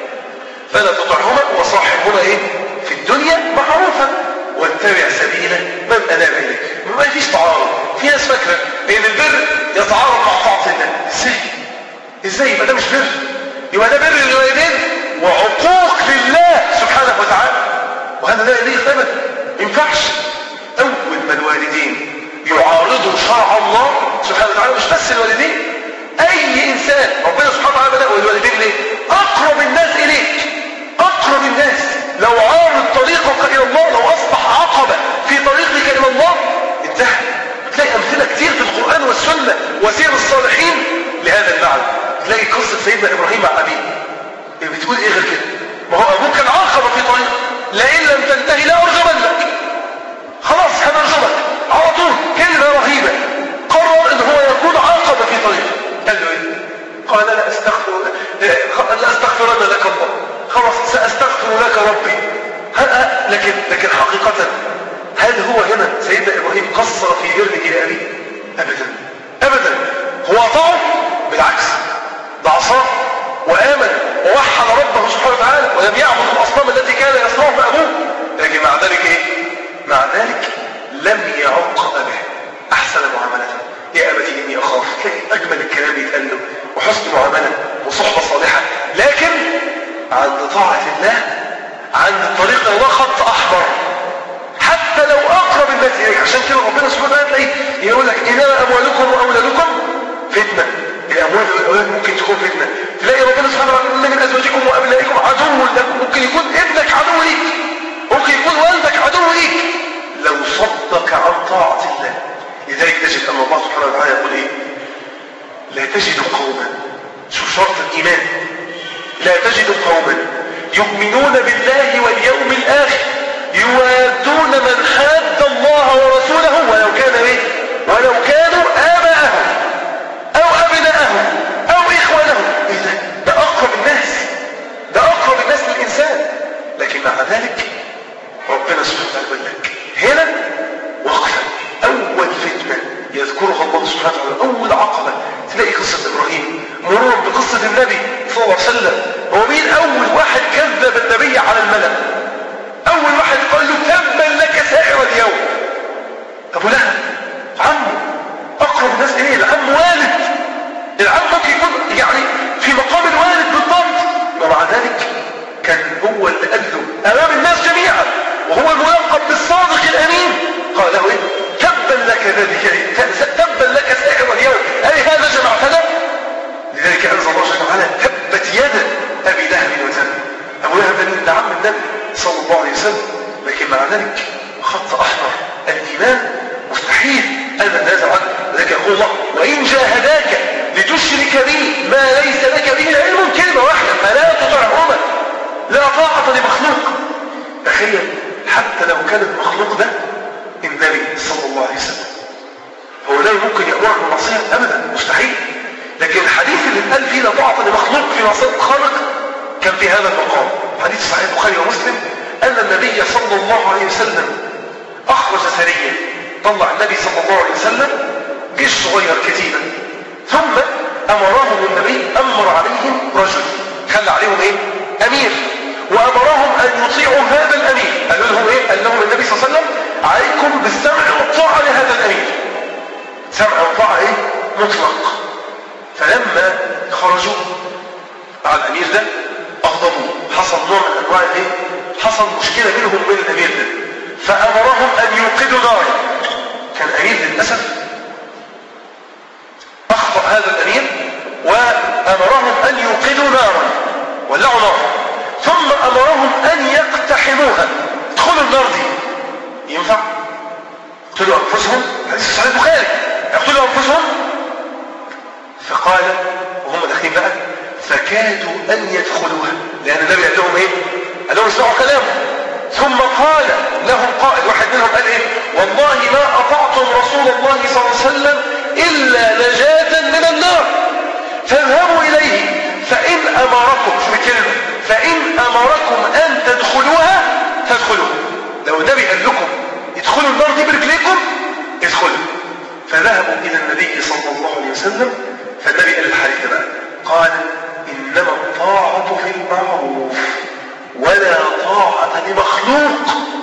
فلا تطعهما وصاحبهما ايه في الدنيا معروفا واتبع سبيل من أناب إليك. ما فيش تعارض. في ناس فاكرة ان البر يتعارض مع طاعة الله. ازاي يبقى ده مش بر؟ يبقى ده بر للوالدين وعقوق لله سبحانه وتعالى، وهذا لا يليق ابدا. ما ينفعش. اول ما الوالدين يعارضوا شرع الله السنة وسير الصالحين لهذا المعنى. تلاقي قصة سيدنا إبراهيم مع أبيه بتقول إيه غير كده؟ ما هو أبوك كان عاقبة في طريق، لئن لم تنتهي لأرجمنك، خلاص هنرجمك على طول. كلمة رهيبة. قرر إن هو يكون عاقبة في طريق. قال له إيه؟ قال لا أستغفرن لك الله، خلاص سأستغفر لك ربي. لكن حقيقة هل هو هنا سيدنا إبراهيم قصر في بره لأبيه؟ أبدا أبدا. هو أطاعه؟ بالعكس، ده عصاه وآمن ووحد ربه سبحانه وتعالى ولم يعبد الأصنام التي كان يصنعها أبوه. لكن مع ذلك إيه؟ مع ذلك لم يعق أباه، أحسن معاملته. يا أبتي إني أخاف. أجمل الكلام يتقال له وحسن معاملة وصحبة صالحة. لكن عند طاعة الله، عند الطريق الله خط أحمر، حتى لو أقرب الناس إليك. عشان كده ربنا سبحانه وتعالى تلاقيه يقول لك إنما أموالكم وأولادكم فتنة. الأموال والأولاد ممكن تكون فتنة. تلاقي ربنا سبحانه وتعالى إن من أزواجكم وأبنائكم عدو لكم. ممكن يكون ابنك عدو ليك، ممكن يكون والدك عدو ليك لو صدك عن طاعة الله. لذلك تجد أن الله سبحانه وتعالى يقول إيه؟ لا تجد قوما، شوف شرط الإيمان، لا تجد قوما يؤمنون بالله واليوم الآخر يوادون من حاد الله ورسوله ولو كان إيه؟ ولو كانوا آباءهم أو أبناءهم أو إخوانهم. إيه ده أقرب الناس، ده أقرب الناس للإنسان. لكن مع ذلك ربنا سبحانه وتعالى يقول لك هنا وقفا. أول فتنة يذكرها الله سبحانه وتعالى، أول عقبة، تلاقي قصة إبراهيم مرورا بقصة النبي صلى الله عليه وسلم. هو مين أول واحد كذب النبي على الملأ؟ أول واحد قال له تبا لك سائر اليوم. أبو لهب عمه، أقرب الناس إليه. العم والد، العم ممكن يكون يعني في مقام الوالد بالضبط، ومع ذلك كان هو اللي قال له أمام الناس جميعا وهو الملقب بالصادق الأمين. قال له إيه؟ تبا لك ذلك، تبا لك سائر اليوم، أي هذا جمعتنا؟ لذلك أنزل الله جل وعلا تبت يد أبي لهب وتب. أبو لهب ده عم النبي صلى الله عليه وسلم، لكن مع ذلك خط أحمر. الإيمان مستحيل أن نتنازع عنه. لذلك يقول الله وإن جاهداك لتشرك بي ما ليس لك به علم، كلمة واحدة، فلا تطعهما. لا طاعة لمخلوق. تخيل حتى لو كان المخلوق ده النبي صلى الله عليه وسلم، هو لا ممكن يأمرك بالمعصية أبدا، مستحيل. لكن الحديث اللي اتقال فيه لا طاعة لمخلوق في معصية الخالق كان في هذا المقام. حديث صحيح البخاري ومسلم أن النبي صلى الله عليه وسلم أخرج سرية، طلع النبي صلى الله عليه وسلم جيش صغير كتيبا، ثم أمرهم النبي، أمر عليهم رجل، خلى عليهم إيه؟ أمير، وأمرهم أن يطيعوا هذا الأمير. قالوا لهم إيه؟ قال لهم النبي صلى الله عليه وسلم عليكم بالسمع والطاعة لهذا الأمير. سمع والطاعة إيه؟ مطلق. فلما خرجوا على الأمير ده أغضبوا، حصل نوع من أنواع إيه؟ حصل مشكلة بينهم وبين الأمير ده، فأمرهم أن يوقدوا نارا. كان أمير للأسف أخطأ هذا الأمير وأمرهم أن يوقدوا نارا، ولعوا نار، ثم أمرهم أن يقتحموها. ادخلوا النار دي، ينفع؟ اقتلوا أنفسهم، حديث صحيح البخاري، اقتلوا أنفسهم. فقال وهم داخلين بقى فكادوا أن يدخلوها، لأن النبي قال لهم إيه؟ قال لهم اسمعوا كلامه. ثم قال لهم قائد، واحد منهم قال إيه؟ والله ما أطعتم رسول الله صلى الله عليه وسلم إلا نجاة من النار، فاذهبوا إليه فإن أمركم، شو الكلمة؟ فإن أمركم أن تدخلوها فادخلوها. لو النبي قال لكم ادخلوا النار دي برجليكم ادخلوا. فذهبوا إلى النبي صلى الله عليه وسلم، فالنبي قال الحديث بقى، قال إنما الطاعة في المعروف ولا طاعة لمخلوق.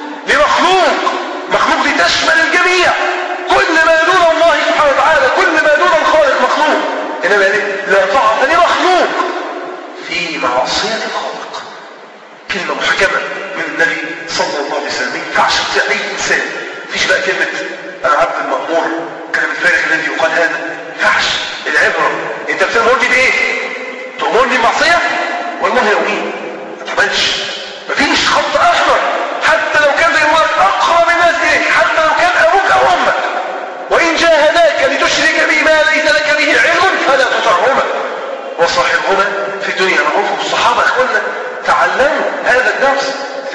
مخلوق دي تشمل الجميع، كل ما دون الله سبحانه وتعالى، كل ما دون الخالق مخلوق. إنما لا طاعة لمخلوق في معصية الخالق. كلمة محكمة من النبي صلى الله عليه وسلم، ما ينفعش تطيع أي إنسان. مفيش بقى كلمة أنا عبد المأمور، كلام الفارغ الذي يقال هذا، ما ينفعش. العبرة أنت بتأمرني بإيه؟ تأمرني بمعصية؟ والله لو مين ما تعملش. مفيش خط أحمر، حتى لو كان بيقولك أقرب الناس إليك، حتى لو كان أبوك أو أمك. وإن جاهداك لتشرك بي ما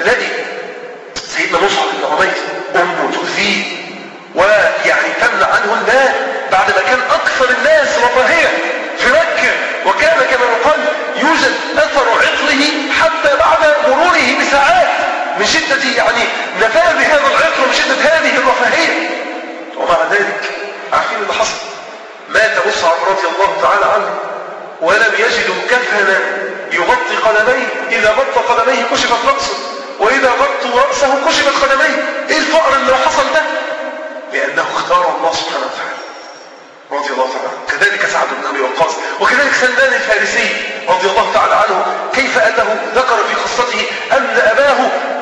تلاقي سيدنا مصعب بن عمير أمه تؤذيه ويعني تمنع عنه المال بعد ما كان أكثر الناس رفاهية في مكة، وكان كما يقال يوجد أثر عطره حتى بعد مروره بساعات من شدة يعني نفاذ هذا العطر ومن شدة هذه الرفاهية. ومع ذلك عارفين اللي حصل؟ مات مصعب رضي الله تعالى عنه ولم يجدوا كفنا يغطي قدميه، إذا غطى قدميه كشفت رأسه، وإذا غطوا رأسه كشفت قدميه. إيه الفقر اللي حصل ده؟ لأنه اختار الله سبحانه وتعالى رضي الله تعالى عنه. كذلك سعد بن أبي وقاص، وكذلك سلمان الفارسي رضي الله تعالى عنه، كيف أنه ذكر في قصته أن أباه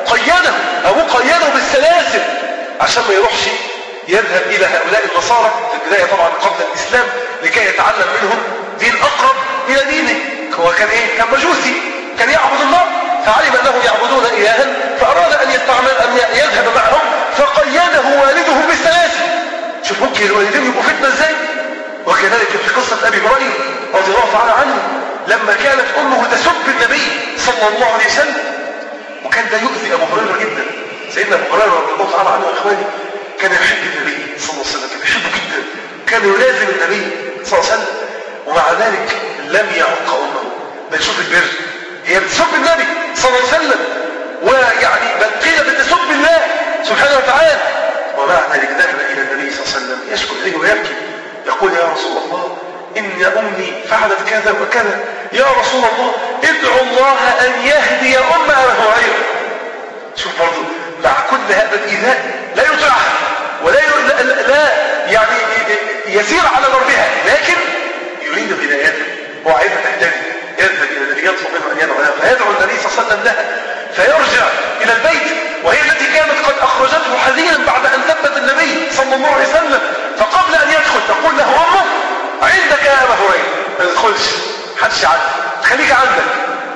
قيده بالسلاسل عشان ما يروحش يذهب إلى هؤلاء النصارى في البداية طبعا قبل الإسلام لكي يتعلم منهم دين أقرب إلى دينه. هو كان إيه؟ كان مجوسي، كان يعبد الله، فعلم أنهم يعبدون إلها فأراد أن يذهب معهم، فقيده والده بالسلاسل. شوف ممكن الوالدين يبقوا فتنة إزاي؟ وكذلك في قصة أبي هريرة رضي الله تعالى عنه لما كانت أمه تسب النبي صلى الله عليه وسلم، وكان ده يؤذي أبو هريرة جدا. سيدنا أبو هريرة رضي الله تعالى عنه إخواني كان يحب النبي صلى الله عليه وسلم، كان يحبه جدا، كان يلازم النبي صلى الله عليه وسلم، ومع ذلك لم يعق أمه. بل شوف البر، هي بتسب النبي صلى الله عليه وسلم، ويعني بل قيل بتسب الله سبحانه وتعالى، ومع ذلك ذهب إلى النبي صلى الله عليه وسلم يشكو إليه ويبكي يقول يا رسول الله إن أمي فعلت كذا وكذا، يا رسول الله ادعو الله أن يهدي أم أبي هريرة. شوف برضو مع كل هذا الإيذاء لا يطيعها ولا لا يعني يسير على ضربها، لكن يريد هدايتها، هو عايزها تهتدي، يذهب إلى النبي يطلب منه أن يدعو لها، فيدعو النبي صلى الله عليه وسلم لها، فيرجع إلى البيت وهي التي كانت قد أخرجته حزينا بعد أن ثبت النبي صلى الله عليه وسلم. فقبل أن يدخل تقول له أمه عندك يا أبا هريرة، ما تدخلش، حدش عندك، خليك عندك.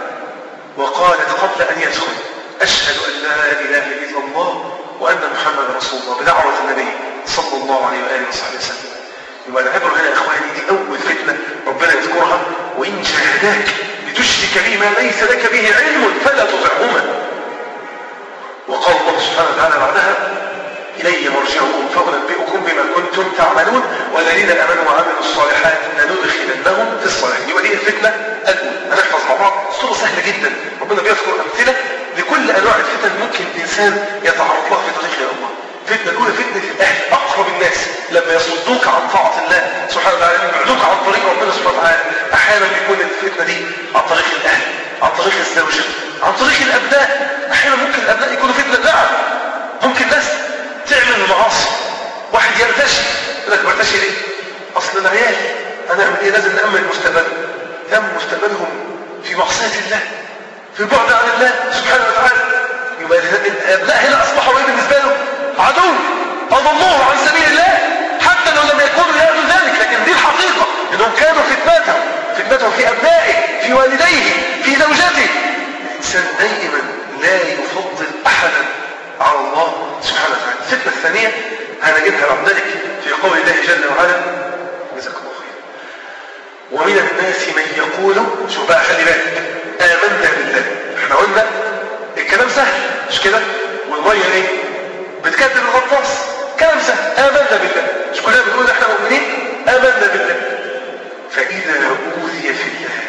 وقالت قبل أن يدخل أشهد أن لا إله إلا الله وأن محمد رسول الله بدعوة النبي صلى الله عليه وآله وصحبه وسلم. يبقى العبرة هنا يا إخواني دي أول فتنة ربنا يذكرها، وإن جاهداك لتشرك بي ما ليس لك به علم فلا تطعهما. وقال الله سبحانه وتعالى بعدها إلي مرجعكم فأنبئكم بما كنتم تعملون والذين آمنوا وعملوا الصالحات لندخلنهم في الصالحين. يبقى دي الفتنة الأولى. هنحفظ مع بعض صورة سهلة جدا، ربنا بيذكر أمثلة لكل أنواع الفتن ممكن الإنسان يتعرض لها في طريق إلى الله. الفتنة الأولى فتنة الأهل، أقرب الناس لما يصدوك عن طاعة الله سبحانه وتعالى، يبعدوك عن طريق ربنا سبحانه وتعالى. أحيانا بيكون الفتنة دي عن طريق الأهل، عن طريق الزوجة، عن طريق الأبناء. أحيانا ممكن الأبناء يكونوا فتنة، نعم ممكن ناس تعمل المعاصي، واحد يرتشي، يقول لك برتشي ليه؟ أصل العيال هنعمل إيه؟ لازم نأمن مستقبلهم، يأمن مستقبلهم في معصية الله، في بعد عن الله سبحانه وتعالى. يبقى الأبناء هنا أصبحوا إيه بالنسبة له؟ عدو، أضلوه عن سبيل الله، حتى لو لم يكونوا يأمنوا ذلك، لكن دي الحقيقة إنهم كانوا فتنتهم في أبنائه، في والديه، في زوجته. الإنسان دائما لا يفضل أحدا على الله سبحانه وتعالى. الفتنة الثانية هنجدها بعد ذلك في قول الله جل وعلا، جزاكم الله خير، ومن الناس من يقول، شوف بقى خلي بالك، آمنا بالله. احنا قلنا الكلام سهل مش كده، والمية ايه؟ بتكذب الغطاس، كلام سهل، آمنا بالله، مش كلنا بنقول احنا مؤمنين؟ آمنا بالله. فإذا أوذي في الله،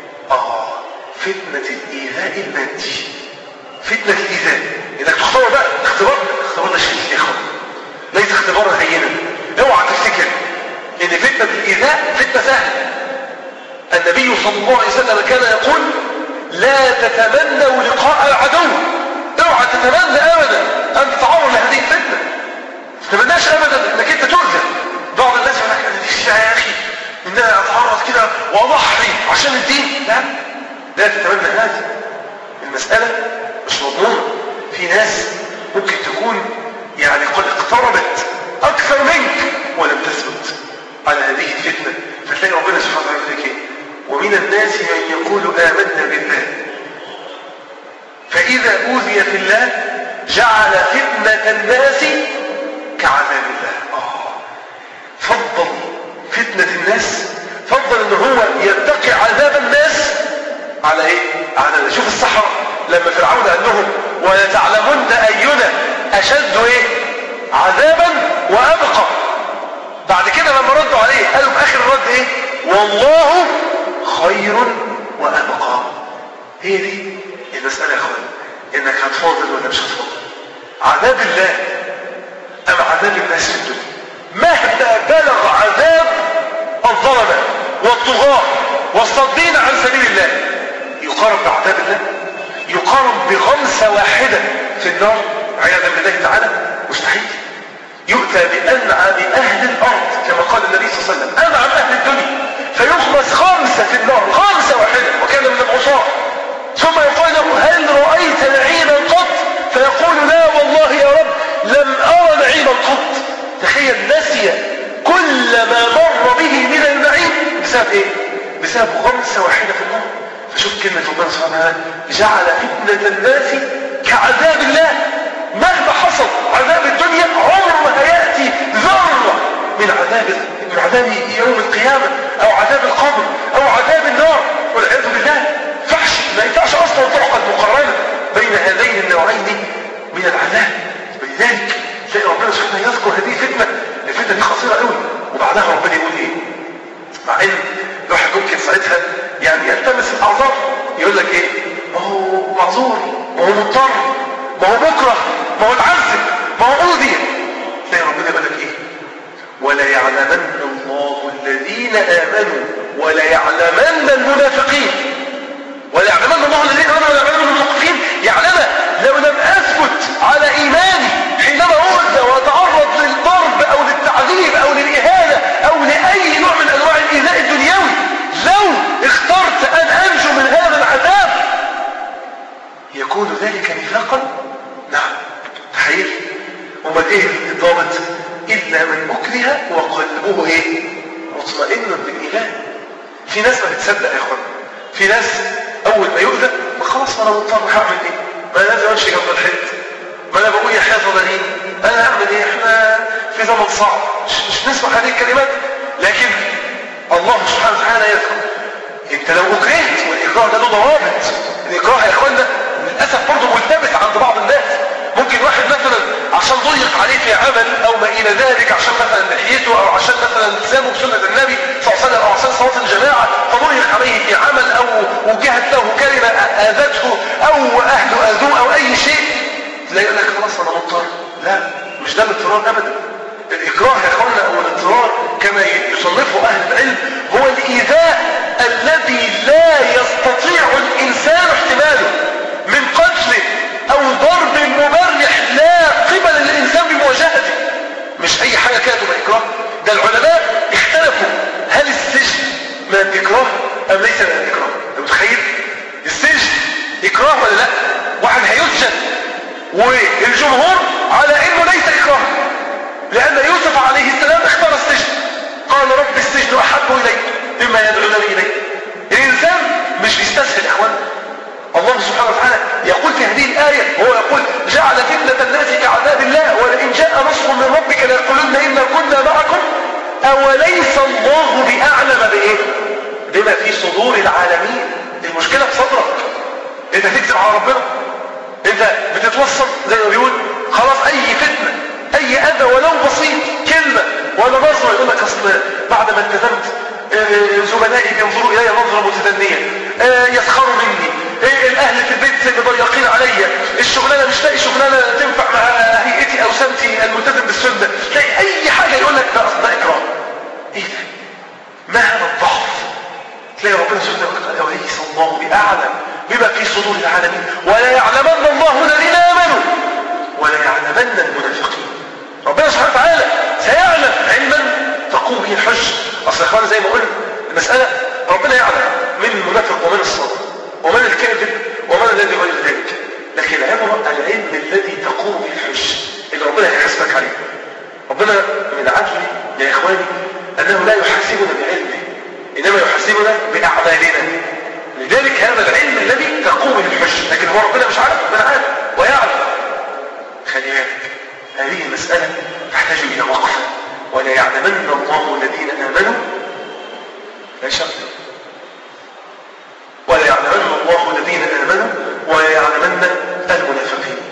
فتنة الإيذاء المادي، فتنة الإيذاء، إنك تختار بقى اختبار ده شديد يا اخوان، ليس اختبارا هينا. اوعى تفتكر ان فتنة الإيذاء فتنة سهلة. النبي صلى الله عليه وسلم كان يقول لا تتمنوا لقاء العدو، اوعى تتمنى ابدا ان تتعرض لهذه الفتنة، ما تتمناش ابدا انك انت تؤذى. بعض الناس يقول لك انا نفسي يا اخي ان انا اتعرض كده واضحي عشان الدين، لا تتمنى هذا. المسألة مش مضمونة، في ناس ممكن تكون يعني قد اقتربت اكثر منك ولم تثبت على هذه الفتنة، فتلاقي ربنا سبحانه وتعالى يقول لك ايه؟ ومن الناس من يقول آمنا بالله فإذا أوذي في الله جعل فتنة الناس كعذاب الله. فضل فتنة الناس، فضل ان هو يتقي عذاب الناس على ايه؟ على شوف الصحراء لما فرعون قال لهم ولتعلمن أينا أشد إيه؟ عذابا وأبقى. بعد كده لما ردوا عليه قالوا بآخر الرد إيه؟ والله خير وأبقى. هي دي المسألة يا أخوان، إنك هتفاضل ولا مش هتفاضل؟ عذاب الله أم عذاب الناس في الدنيا؟ مهما بلغ عذاب الظلمة والطغاة والصدين عن سبيل الله يقارن بعذاب الله؟ يقارن بغمسة واحدة في النار عياذا بالله تعالى؟ مستحيل. يؤتى بأنعم أهل الأرض كما قال النبي صلى الله عليه وسلم، أنعم أهل الدنيا، فيغمس خمسة في النار، غمسة واحدة، وكان من العصاة. ثم يقال له هل رأيت نعيما قط؟ فيقول لا والله يا رب لم أرى نعيما قط. تخيل نسي كل ما مر به من النعيم بسبب ايه؟ بسبب غمسة واحدة في النار. فشوف كلمة ربنا سبحانه وتعالى جعل فتنة الناس كعذاب الله. مهما حصل عذاب الدنيا عمر ما هيأتي ذرة من عذاب يوم القيامة او عذاب القبر او عذاب النار والعياذ بالله. ما ينفعش اصلا تعقد مقارنة بين هذين النوعين من العذاب. ولذلك تلاقي ربنا سبحانه يذكر هذه الفتنة دي خطيرة قوي، وبعدها ربنا يقول ايه؟ مع ان الواحد ممكن ساعتها يعني يلتمس الاعذار، يقول لك ايه؟ ما هو معذور، ما هو مضطر، ما هو بكره، ما هو اتعذب، ما هو اوذي. تلاقي ربنا يقول لك ايه؟ ولا يعلمن الله الذين امنوا ولا يعلمن المنافقين. ولا يعلمن الله الذين امنوا ولا يعلمن المنافقين. يعلم لو لم اثبت على ايماني حينما اؤذى واتعرض للضرب او للتعذيب او للاهانه او لاي نوع من انواع الايذاء الدنيوي، لو اخترت ان انجو من هذا العذاب يكون ذلك نفاقا. نعم. تخيل. امال ايه الضابط؟ الا من اكره وقلبه ايه؟ مطمئن بالايمان. في ناس ما بتصدق يا اخوان. في ناس اول ما يؤذى ما خلاص انا مضطر هعمل ايه؟ ما انا لازم امشي جنب الحيط، ما انا بقول يا حياة ضلالين، انا اعمل ايه؟ احنا في زمن صعب، مش نسمع هذه الكلمات. لكن الله سبحانه وتعالى يذكر انت لو اكرهت، والاكراه ده له ضوابط. الاكراه يا اخوانا للاسف برضه ملتبس عند بعض الناس. ممكن واحد مثلا عشان ضيق عليه في عمل او ما الى ذلك، عشان مثلا لحيته او عشان مثلا التزامه بسنه النبي صلى الله عليه وسلم او عشان صلاه الجماعه، فضيق عليه في عمل او وجهت له كلمه اذته او اهله اذوه او اي شيء، تلاقي يقول لك خلاص انا مضطر. لا، مش ده الاضطرار ابدا. الاكراه يا اخوانا او الاضطرار كما يصنفه اهل العلم هو الايذاء الذي لا يستطيع الانسان احتماله من قتل او ضرب مبرح لا قبل الانسان بمواجهته. مش اي حاجه كده تبقى اكراه. ده العلماء اختلفوا هل السجن من الاكراه ام ليس من الاكراه. انت متخيل السجن اكراه ولا لا؟ واحد هيسجن والجمهور على انه ليس اكراه، لان يوسف عليه السلام اختار السجن. قال رب السجن احب الي مما يدعونني اليه. الانسان مش بيستسهل يا اخوان. الله سبحانه وتعالى يقول في هذه الآية، هو يقول جعل فتنة الناس كعذاب الله ولئن جاء نصر من ربك ليقولن إنا كنا معكم أوليس الله بأعلم بإيه؟ بما في صدور العالمين. المشكلة في صدرك. انت تكذب على ربنا، انت بتتوصل زي ما بيقول خلاص اي فتنة اي اذى ولو بسيط كلمة ولا نظرة يقول لك اصل بعد ما التزمت زملائي بينظروا الي نظرة متدنية، يسخروا مني، الاهل في البيت مضيقين عليا، الشغلانه مش لاقي شغلانه تنفع مع هيئتي او سمتي الملتزم بالسنه، تلاقي اي حاجه يقول لك ده اصل ده اكراه. ايه ده؟ ما هذا الضعف؟ تلاقي ربنا سبحانه وتعالى وليس الله باعلم بما في صدور العالمين ولا يعلمن الله الذين امنوا ولا يعلمن المنافقين. ربنا سبحانه وتعالى سيعلم علما تقوم به الحج. اصل يا اخوانا زي ما قلنا المساله ربنا يعلم من المنافق ومن الصادق ومن الكاذب ومن الذي غير ذلك، لكن العلم الذي تقوم به الحج اللي ربنا هيحاسبك عليه. ربنا من عدله يا اخواني انه لا يحاسبنا بعلمه انما يحاسبنا باعمالنا. لذلك هذا العلم الذي تقوم به الحج، لكن هو ربنا مش عارف، ربنا عارف ويعلم. خلي بالك هذه المساله تحتاج الى وقفه. ولا يعلمن الله الذين امنوا لا شك ولا يعلمن الله الذين آمنوا ولا يعلمن المنافقين.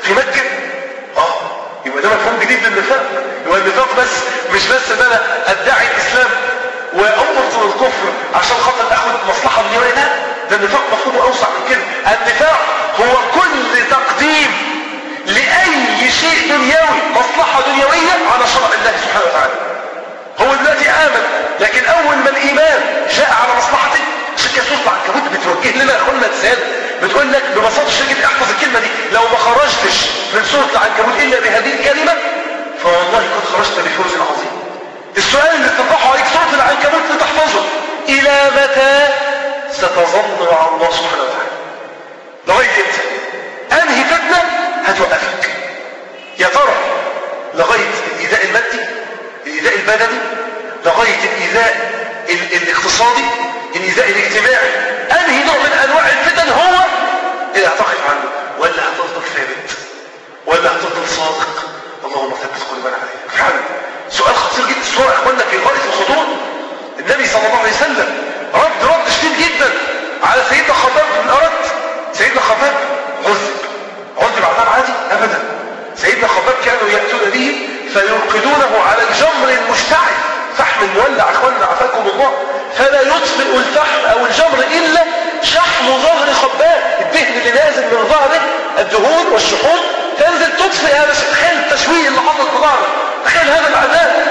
في مكة؟ يبقى ده مفهوم جديد للنفاق. يبقى النفاق مش بس ان انا ادعي الاسلام وابطل الكفر عشان خاطر اخد مصلحه دنيويه، لا، ده النفاق مفهومه اوسع من كده. النفاق هو كل تقديم لاي شيء دنيوي مصلحه دنيويه على شرع الله سبحانه وتعالى. هو دلوقتي امن، لكن اول ما الايمان جاء على مصلحته، عشان كده سوره العنكبوت بتوجه لنا يا اخوانا رساله، بتقول لك ببساطه شديده احفظ الكلمه دي، لو ما خرجتش من سوره العنكبوت الا بهذه الكلمه فوالله كنت خرجت بفوز عظيم. السؤال اللي تطرحه عليك سوره العنكبوت لتحفظه: الى متى ستظل مع الله سبحانه وتعالى؟ لغايه امتى؟ انهي فتنه هتوقفك؟ يا ترى لغايه الايذاء المادي، الايذاء البدني، لغايه الايذاء الاقتصادي، الايذاء الاجتماعي، انهي نوع من انواع الفتن هو اللي هتقف عنه؟ ولا هتفضل ثابت؟ ولا هتفضل صادق؟ اللهم ثبت قلوبنا عليك. فعلا سؤال خطير جدا. السؤال اخوانا في غايه الخطوره. النبي صلى الله عليه وسلم رد شديد جدا على سيدنا خباب بن الارت. سيدنا خباب عذب عذاب عادي ابدا. سيدنا خباب كانوا ياتون به فيوقدونه على الجمر المشتعل، فحم مولع اخوانا عافاكم الله، فلا يطفئ الفحم او الجمر الا شحم ظهر خباب، الدهن اللي نازل من ظهره، الدهون والشحوم تنزل تطفئ هذا. تخيل التشويه اللي حصل في ظهره، تخيل هذا العذاب.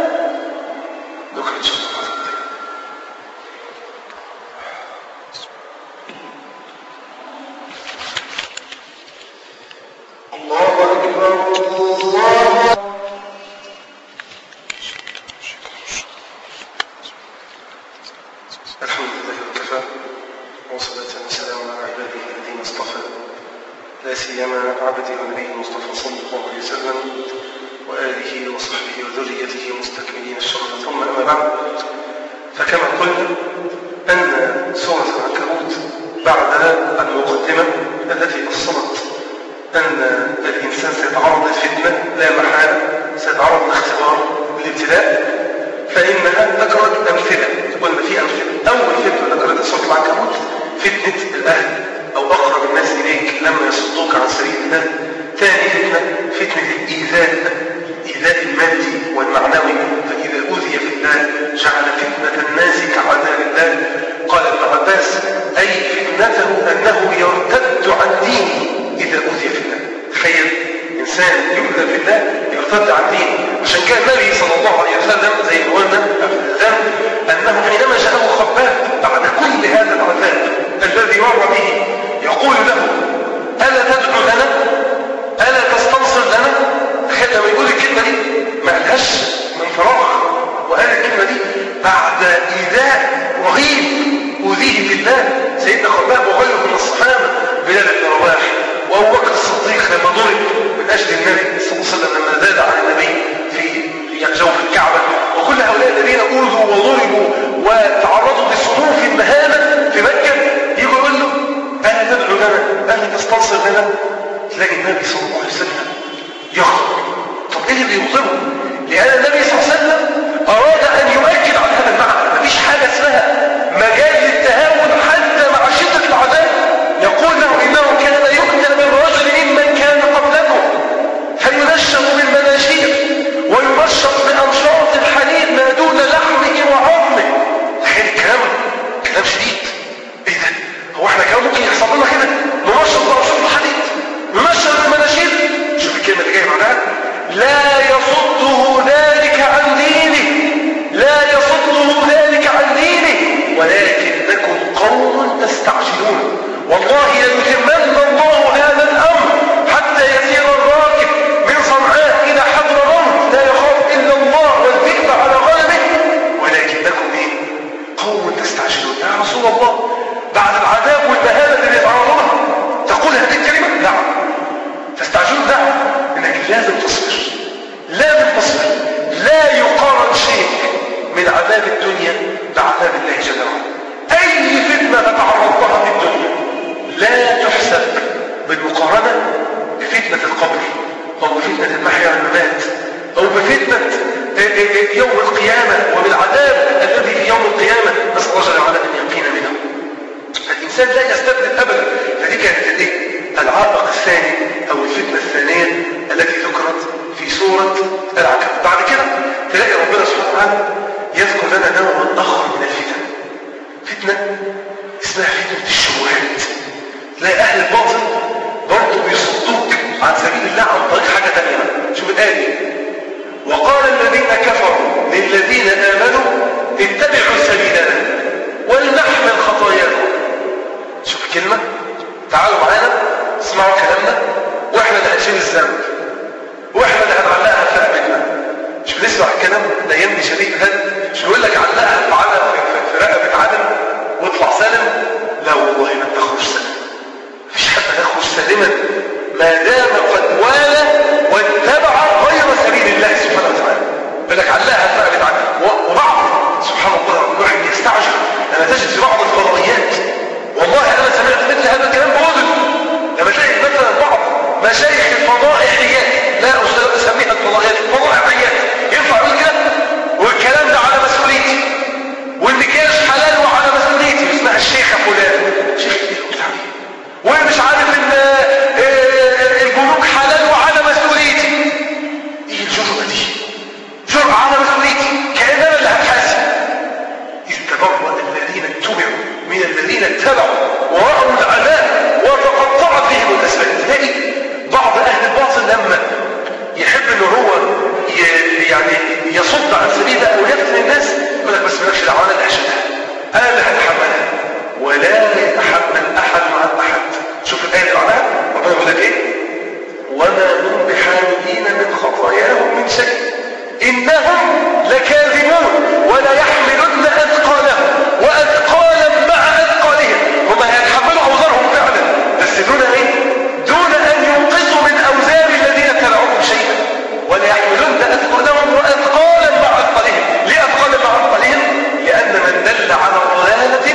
الله اكبر الله. الحمد لله وكفى، وصلاة وسلام على عباده الذين اصطفى، لا سيما عبده ونبيه المصطفى صلى الله عليه وسلم وآله وصحبه وذريته مستكملين الشرف. ثم أما بعد، فكما قلنا أن سورة العنكبوت بعد المقدمة التي أصلت أن الإنسان سيتعرض للفتنة لا محالة، سيتعرض للاختبار والابتلاء، فإنها ذكرت أمثلة. قلنا في أمثلة. أول فتنة ذكرتها سورة العنكبوت فتنة الأهل أو أقرب الناس إليك لما يصدوك عن سبيل الله. ثاني فتنة الإيذاء المادي والمعنوي، فإذا أوذي في الله جعل فتنة الناس كعذاب الله. قال ابن عباس: أي فتنته أنه يرتد عن دينه إذا أوذي في الله. تخيل إنسان يؤذى في الله يرتد عن دينه. عشان كان النبي صلى الله عليه وسلم زي ما قلنا قبل الذنب أنه حينما جاءه خباب بعد كل هذا العذاب الذي مر به يقول له: ألا تدعو لنا؟ ألا تستنصر لنا؟ تخيل لما يقول الكلمة دي ما قالهاش من فراغ، وقال الكلمة دي بعد إيذاء رهيب أوذيه في الله سيدنا خباب وغيره من الصحابة، بلال بن رباح وأبو بكر الصديق لما ضرب من أجل النبي صلى الله عليه وسلم، لما زاد عن النبي في جوف الكعبة، وكل هؤلاء الذين أوذوا وضربوا وتعرضوا لصنوف المهانة في مكة، يجوا يقول له: ألا تدعو لنا؟ ألا تستنصر لنا؟ تلاقي النبي صلى الله عليه وسلم يخرج. طب إيه اللي بيغضبه؟ لأن النبي صلى الله عليه وسلم أراد أن يؤكد على هذا المعنى. مفيش حاجة اسمها مجال للتهاون حتى مع شدة العذاب. يقول له: إنه كان يقتل من رجل ممن كان قبلكم فينشر بالمناشير ويمشط بأنشاط الحديد ما دون لحمه وعظمه. تخيل كلام شديد. ايه ده؟ هو احنا كان ممكن يحصل لنا كده؟ نمشط بأنشاط الحديد، نمشط بالمناشير. شوف الكلمة اللي جايه بعدها: لا يصده ذلك عن دينه، لا يصده ذلك عن دينه ولكنكم قوم تستعجلون. والله ليتمن الله هذا الأمر حتى يسير الراكب من صنعاء إلى حضر موت لا يخاف إلا الله والذئب على غنمه ولكنكم قوم تستعجلون. يا رسول الله، بعد العذاب والمهانة اللي يتعرضوا لها تقول هذه الكلمة؟ نعم. تستعجلون؟ نعم. إنك لازم تصبر، لازم تصبر. لا يقارن شيء من عذاب الدنيا بعذاب الله جل وعلا. أي فتنة تتعرض لها في الدنيا لا تحسب بالمقارنة بفتنة القبر أو بفتنة المحيا والممات أو بفتنة يوم القيامة وبالعذاب الذي في يوم القيامة. نسأل الله جل وعلا أن يقينا منه. الإنسان لا يستبدل أبدا. فدي كانت العائق الثاني أو الفتنة الثانية التي ذكرت في سورة العنكبوت. بعد كده تلاقي ربنا سبحانه وتعالى يذكر لنا نوعا آخر من الفتن، فتنة اسمها فتنة الشبهات. تلاقي أهل الباطل برضه بيصدوك عن سبيل الله عن طريق حاجة تانية. شوف الآية: وقال الذين كفروا للذين آمنوا اتبعوا سبيلنا ولنحمل خطاياكم. شوف الكلمة، تعالوا معانا اسمعوا كلامنا واحنا اللي هنشيل الذنب واحنا اللي هنعلقها في رقبتنا. مش بنسمع الكلام ده يمني شديد هل مش بيقول لك علقها في رقبة عدم واطلع سالم؟ لا والله ما تخرج سالم، مفيش حد هيخرج سالما ما دام قد والى واتبع غير سبيل الله سبحانه وتعالى. بيقول لك علقها في رقبة عدم. وبعض سبحان الله الواحد يستعجب لما تجد في بعض الفضائيات، والله انا سمعت مثل هذا الكلام بوضح لما تلاقي مثلا بعض مشايخ الفضائحيات، لا اسميها الفضائحيات، الفضائحيات ينفع يقول كده والكلام ده على مسؤوليتي والمكياج حلال وعلى مسؤوليتي، اسمها الشيخه فلان، شيخ ومش عارف ان البنوك حلال وعلى مسؤوليتي. ايه الجرأة دي؟ جرأة على مسؤوليتي كأن انا اللي هتحاسب. استبرأ الذين اتبعوا من الذين اتبعوا ورأوا العذاب وتقطعت بهم الأسباب. تلاقي بعض أهل الباطل لما يحب إنه هو يعني يصد عن سبيله أو يفتن الناس يقول لك بس مالكش دعوة، أنا اللي هشيلها، أنا اللي هتحملها، ولا يتحمل أحد عن أحد. شوف الآية اللي بعدها ربنا يقول لك إيه؟ وما هم بحاملين من خطاياهم من شيء إنهم لكاذبون ولا يحملن أثقالهم وأثقالا مع أثقالهم. هم هيتحملوا أوزارهم فعلا بس دون إيه؟ دون أن ينقصوا من أوزار الذين تبعوهم شيئا. ولا يحملن أثقالهم وأثقالا مع أثقالهم. ليه أثقالا مع أثقالهم؟ لأن من دل على ضلالة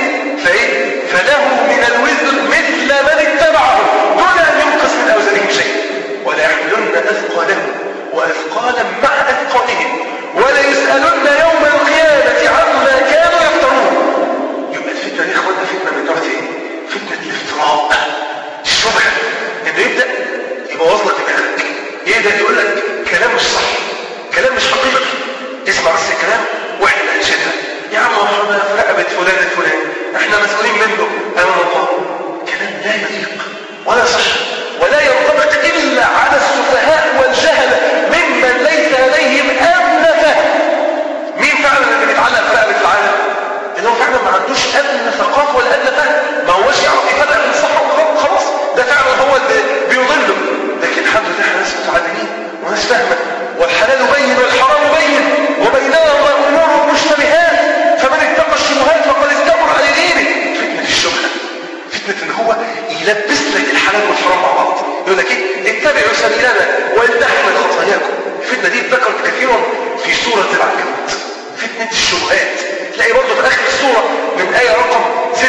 فله من الوزر مثل من اتبعه دون أن ينقص من أوزارهم شيئا. ولا يحملن أثقالهم وأثقالا مع أثقالهم ولا يسألن يوم القيامة عما كانوا يفترون. يبقى الفتنة دي اخوانا فتنة من نوع ثاني، فتنة الافتراء، الشبهة. انه يبدأ يبوظ لك دماغك، يبدأ يقول لك كلام مش صح، كلام مش حقيقي، اسمع بس الكلام واحنا اللي هنشدها. يا عم احنا في رقبة فلان الفلاني، احنا مسؤولين منه امام الله. كلام لا يليق ولا صح ولا ينطبق الا على السفهاء والجهلة ممن ليس لديهم أدنى فهم. مين فعلا اللي بيتعلق في رقبة العالم؟ اللي هو فعلا ما عندوش أدنى ثقافة ولا أدنى فهم، ما هوش يعرف يفرق بين الصح والغلط، خلاص ده فعلا هو اللي بيضله. لكن الحمد لله احنا ناس متعلمين وناس فاهمة، والحلال بين والحرام بين وبينهما أمور مشتبهات فمن اتقى الشبهات فقد استبرأ لدينه. فتنة الشبهة، فتنة ان هو يلبس لك الحلال والحرام مع بعض، يقول لك ايه؟ اتبعوا سبيلنا ولنحمل خطاياكم. الفتنة دي ذكرت كثيرا في سورة العنكبوت، فتنة الشبهات. تلاقي برضه في آخر السورة من آية رقم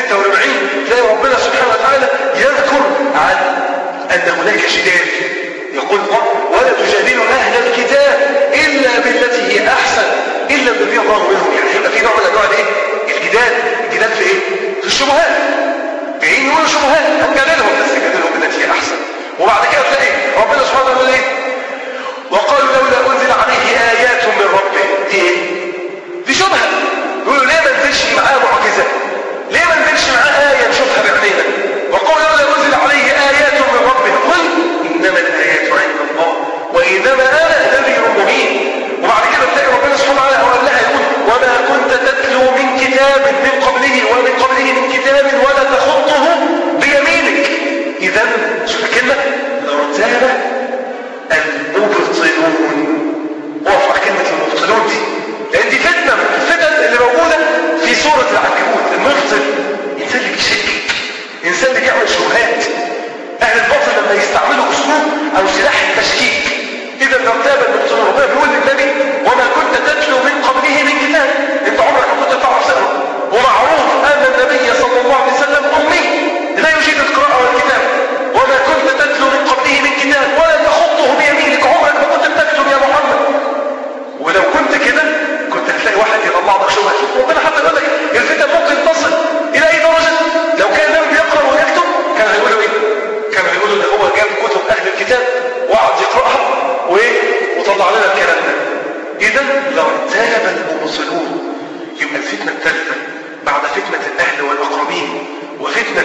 46 تلاقي ربنا سبحانه وتعالى يذكر عن أن هناك جدال، يقول ولا تجادلوا أهل الكتاب إلا بالتي هي أحسن إلا الذي الله منهم. يعني يبقى في نوع من أنواع الايه؟ الجدال في ايه؟ في الشبهات. جايين يقولوا شبهات هنجادلهم بس جادلهم بالتي هي أحسن. وبعد كده تلاقي ربنا سبحانه وتعالى يقول ايه؟ وقالوا لولا أنزل عليه آيات من ربه. دي شبهة. يقولوا ليه ما نزلش معاه معجزة؟ ليه ما نزلش معاه آية نشوفها بعينينا؟ وقالوا لولا أنزل عليه آيات من ربه. قل إنما الآيات عند الله وإنما أنا نذير مبين. وبعد كده تلاقي ربنا سبحانه وتعالى أول لها يقول وما كنت تتلو من كتاب من قبله من كتاب ولا تخطه بيمينك. إذا شوف الكلمة لارتاب وقعد يقرأها وطلع لنا الكلام ده. إذا لارتاب المبطلون. يبقى الفتنة الثالثة بعد فتنة الأهل والأقربين وفتنة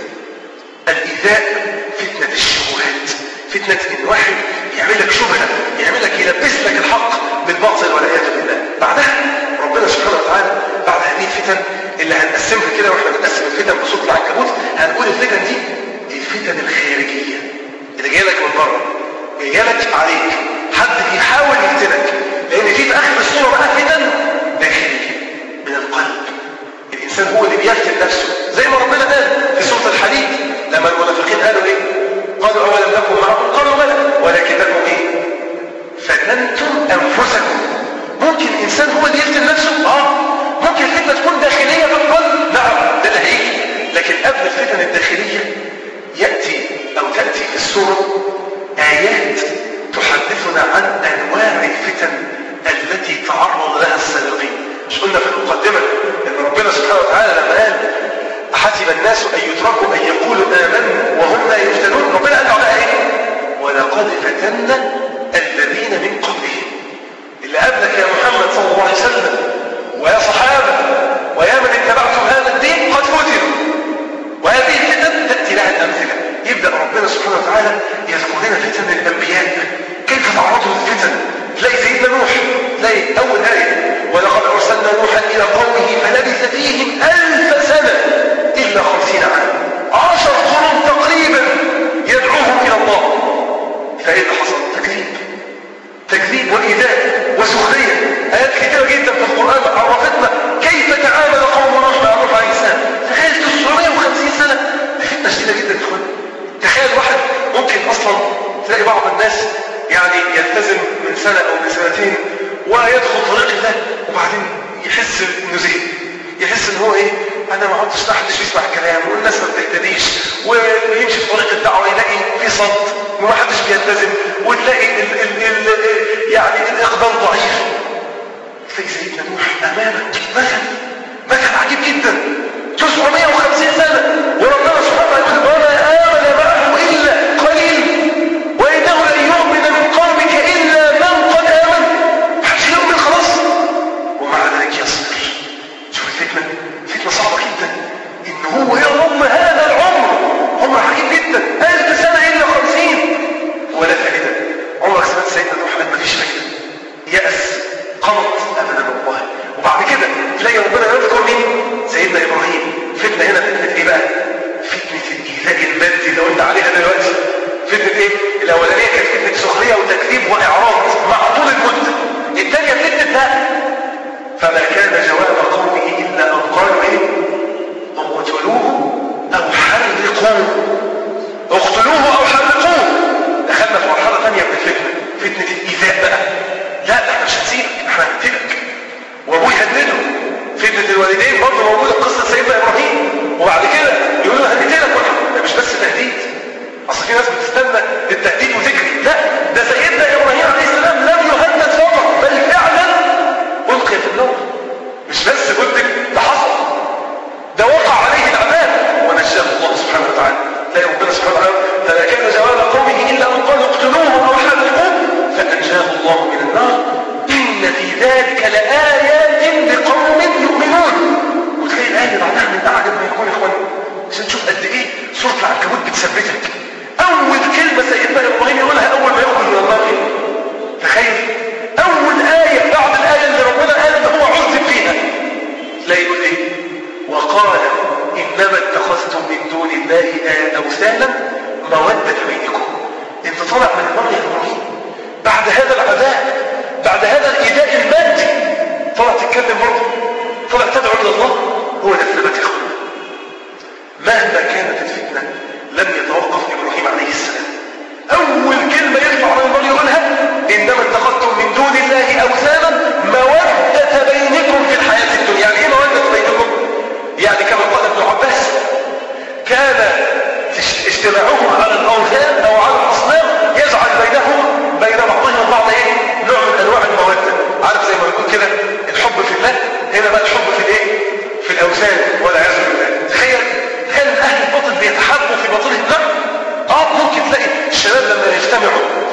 الإيذاء فتنة الشبهات. فتنة إن واحد يعمل لك شبهة، يعمل لك يلبس لك الحق بالباطل والعياذ بالله. بعدها ربنا سبحانه وتعالى بعد هذه الفتن اللي هنقسمها كده، واحنا بنقسم الفتن بصوت العنكبوت، هنقول الفتن دي الفتن الخارجية اللي جايه لك من بره، جايه لك عليك، حد بيحاول يفتنك. لأن في آخر الصورة بقى فتن داخلية من القلب. الإنسان هو اللي بيفتن نفسه، زي ما ربنا قال في سورة الحديد لما المنافقين قالوا إيه؟ قالوا أولم نكن معكم؟ قالوا بلى ولكنكم إيه؟ فتنتم أنفسكم. ممكن الإنسان هو اللي يفتن نفسه؟ ممكن الفتنة تكون داخلية في القلب، نعم ده اللي هيجي. لكن قبل الفتن الداخلية يأتي أو تأتي في السورة آيات تحدثنا عن أنواع الفتن التي تعرض لها السابقين. مش قلنا في المقدمة إن ربنا سبحانه وتعالى لما قال أحسب الناس أن يتركوا أن يقولوا آمنوا وهم لا يفتنون، ربنا قال على إيه؟ ولقد فتنا الذين من قبلهم. اللي قبلك يا محمد صلى الله عليه وسلم ويا صحابة ويا من اتبعتم هذا الدين قد فتنوا. وهذه الفتن تأتي لها الأمثلة. يبدأ ربنا سبحانه وتعالى يذكر لنا فتن الأنبياء كيف تعرضوا للفتن. تلاقي سيدنا نوح، تلاقي أول آية ولقد أرسلنا نوحا إلى قومه فلبث فيهم 1000 سنة إلا 50 عاما، 10 قرون تقريبا يدعوهم إلى الله. فإيه اللي حصل؟ تكذيب وإيذاء وسخرية. آيات كثيرة جدا في القرآن عرفتنا كيف تعامل قوم نوح مع نوح عليه السلام. تخيل 950 سنة، دي فتنة شديدة جدا يا اخوان. تخيل واحد ممكن أصلا تلاقي بعض الناس يعني يلتزم من سنة أو من سنتين ويدخل طريق الله، وبعدين يحس إنه زهق، يحس إن هو إيه، أنا ما عدتش محدش بيسمع الكلام والناس ما بتهتديش، ويمشي في طريق الدعوة يلاقي في صد ومحدش بيلتزم، وتلاقي يعني الإقبال ضعيف. تلاقي سيدنا نوح أمامك مثل عجيب جدا، 950 سنة وربنا سبحانه وتعالى وما آمن معه إلا قليل وإنه لن يؤمن من قومك إلا من قد آمن. محدش يؤمن خلاص، ومع ذلك يصبر. شوف فتنة صعبة جدا، إن هو يرم هذا العمر، عمر عجيب جدا، 1000 سنة إلا 50 ولا فائدة. عمرك سمعت سيدنا نوح قال مفيش فائدة، يأس، قنط أبدا والله. وبعد كده تلاقي ربنا يذكر مين؟ سيدنا إبراهيم. فتنة هنا فتنة إيه بقى؟ فتنة الإيذاء المادي اللي قلنا عليها دلوقتي. فتنة إيه؟ الأولانية كانت فتنة سخرية وتكذيب وإعراض مع طول المدة. الثانية فتنة بقى فما كان جواب قومه إلا أن قالوا إيه؟ اقتلوه أو حرقوه. اقتلوه أو حرقوه. دخلنا في مرحلة ثانية من الفتنة، فتنة الإيذاء بقى. لا احنا مش هنسيبك، احنا هنقتلك. وابوه يهدده. فتنة الوالدين برضه موجودة في قصة سيدنا إبراهيم، وبعد كده يقولوا هنقتلك. ده مش بس تهديد، أصل في ناس بتستنى التهديد وتجري. لا، ده سيدنا إبراهيم عليه السلام لم يهدد فقط، بل فعلا ألقي في النار. مش بس قلت ده حصل، ده وقع عليه العذاب ونجاه الله سبحانه وتعالى. تلاقي ربنا سبحانه وتعالى فما كان جواب قومه إلا أن قالوا اقتلوه أو حرقوه فأنجاه الله من النار إن في ذلك لآيات لقوم يؤمنون. وتلاقي الآية بعدها من أعجب ما يكون يا إخواني، عشان تشوف قد إيه سورة العنكبوت بتثبتك. أول كلمة سيدنا إبراهيم يقولها أول ما يخرج من النار إيه؟ تخيل أول آية بعد الآية اللي ربنا قال إن هو عذب فيها، تلاقي يقول إيه؟ وقال إنما اتخذتم من دون الله أوثانا مودة بينكم. أنت طالع من النار يا إبراهيم بعد هذا العذاب، بعد هذا الإيذاء المادي، طلع تتكلم برضه، طلع تدعو إلى الله. هو ده الثبات يا إخوان. مهما كانت الفتنة لم يتوقف إبراهيم عليه السلام. أول كلمة يطلع من النار يقولها إنما اتخذتم من دون الله أوثانا مودة بينكم في الحياة الدنيا. يعني إيه مودة بينكم؟ يعني كما قال ابن عباس كان اجتماعهم على الأوثان أو على الأصنام يجعل بين بعضهم بعض إيه؟ نوع من أنواع المودة. عارف زي ما يكون كده الحب في الله، هنا بقى الحب في الإيه؟ في الأوثان والعياذ بالله. تخيل أهل الباطل بيتحاربوا في باطلهم. لا، ممكن تلاقي الشباب لما يجتمعوا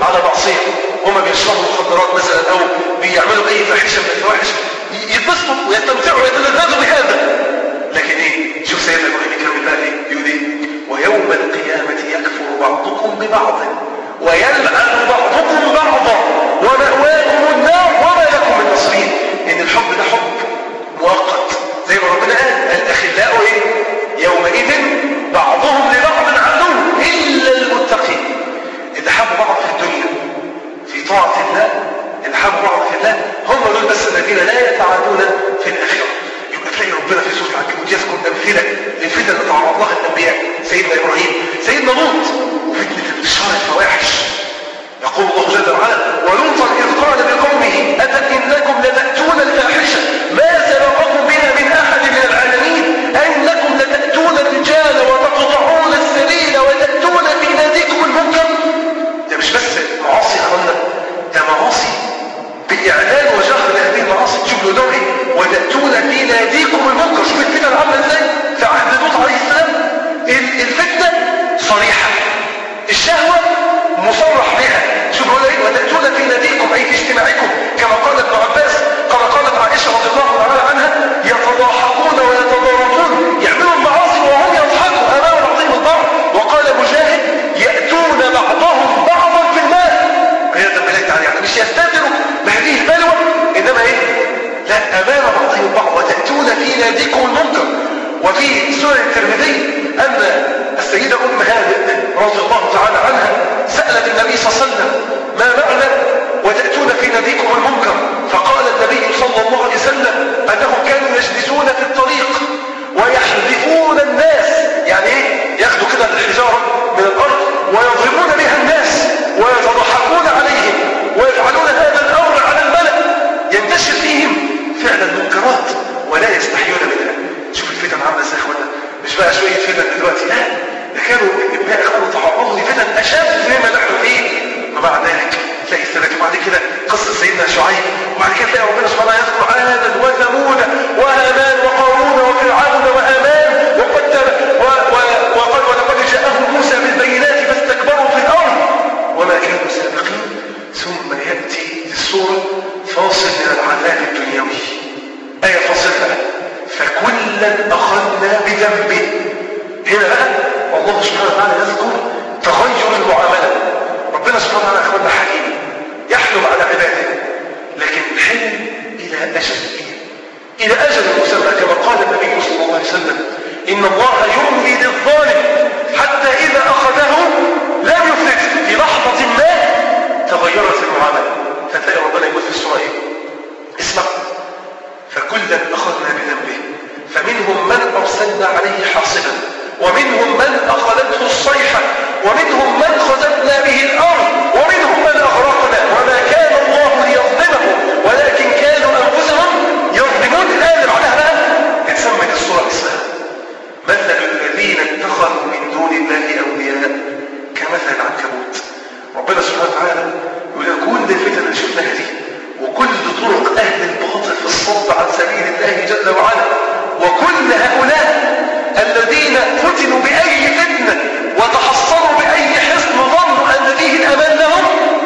المعصية، هما بيشربوا مخدرات مثلا أو بيعملوا أي فاحشة من الفواحش يتبسطوا ويستمتعوا ويتلذذوا بهذا. لكن إيه؟ شوف سيدنا إبراهيم يكمل بقى إيه؟ يقول إيه؟ ويوم القيامة يكفر بعضكم ببعض ويلعن بعضكم بعضا ومأواكم النار وما لكم من ناصرين. إن الحب ده حب مؤقت زي ما ربنا قال الأخلاء إيه؟ يومئذ بعضهم لبعض عدو إلا المتقين. اللي حبوا بعض في الدنيا في طاعة الله، اللي حبوا بعض في الله هم دول بس الذين لا يتعادون في الآخرة. يبقى تلاقي ربنا في سورة العنكبوت يذكر أمثلة للفتن اللي تعرض لها الأنبياء، سيدنا إبراهيم، سيدنا لوط، وفتنة انتشار الفواحش. يقول الله جل وعلا ولوطا إذ قال لقومه إنكم لتأتون الفاحشة ما سبقكم بها من أحد من العالمين أئنكم لتأتون الرجال وتقطعون السبيل وتأتون في ناديكم المنكر. ده مش بس معاصي أخوانا، ده معاصي بإعلان وجهر لهذه المعاصي. تشوفوا لهم إيه؟ وتأتون في ناديكم المنكر. شوف الفتنة عاملة إزاي في عهد لوط عليه السلام. الفتنة صريحة، الشهوة مصرح بها. شوفوا ايه؟ وتأتون في ناديكم أي في اجتماعكم كما قال ابن عباس كما قالت عائشة رضي الله تعالى عنها يتضاحكون ويتضاربون، يعملوا المعاصي وهم يضحكوا أمام بعضهم البعض. وقال مجاهد يأتون بعضهم بعضا في المال. عياذا بالله تعالى، يعني مش يستتروا بهذه البلوى إنما إيه؟ لا، أمام بعضهم البعض. وتأتون في ناديكم المنكر. وفي سنن الترمذي أن السيدة أم هانئ رضي الله تعالى عنها سألت النبي صلى الله عليه وسلم ما معنى وتأتون في ناديكم المنكر؟ فقال النبي صلى الله عليه وسلم أنهم كانوا يجلسون في الطريق ويحذفون الناس، يعني إيه؟ ياخدوا كده الحجارة من الأرض ويضربون بها الناس ويتضحكون عليهم ويفعلون هذا الأمر على الملأ ينتشر فيهم فعل المنكرات ولا يستحيون منها. شوف الفتن عامله ازاي يا اخوانا، مش بقى شويه فتن دلوقتي، لا، ده كانوا ابناء اخواننا تعرضوا لفتن اشد مما نحن فيه. ومع ذلك تلاقي السلام بعد كده قصه سيدنا شعيب، وبعد كده تلاقي ربنا سبحانه وتعالى يذكر عادا وثمود وهامان وقارون وفرعون وهامان ولقد جاءهم موسى بالبينات فاستكبروا في الارض وما كانوا سابقين. ثم ياتي السوره فاصل من العذاب الدنيوي، ايه فاصله فكلا أخذنا بذنبه. هنا بقى الله سبحانه وتعالى يذكر تغير المعاملة. ربنا سبحانه وتعالى أخذنا حكيم يحلم على عباده، لكن حلم إلى أجل مسمى كما قال النبي صلى الله عليه وسلم إن الله يملي للظالم حتى إذا أخذه لم يفلت. في لحظة ما تغيرت المعاملة، فتلاقي ربنا يقول في السورة إيه؟ اسمع فكلا أخذنا بذنبه فمنهم من أرسلنا عليه حاصبا ومنهم من أخذته الصيحة ومنهم من خسفنا به الأرض ومنهم من أغرقنا وما كان الله ليظلمهم ولكن كانوا أنفسهم يظلمون. الآية اللي بعدها بقى اتسمت السورة اسمها مثل الذين اتخذوا من دون الله أولياء كمثل العنكبوت. ربنا سبحانه وتعالى يقول كل الفتن اللي شفناها دي وكل طرق أهل الباطل في الصد عن سبيل الله جل وعلا وكل هؤلاء الذين فتنوا بأي فتنة وتحصنوا بأي حصن ظنوا أن فيه الأمان لهم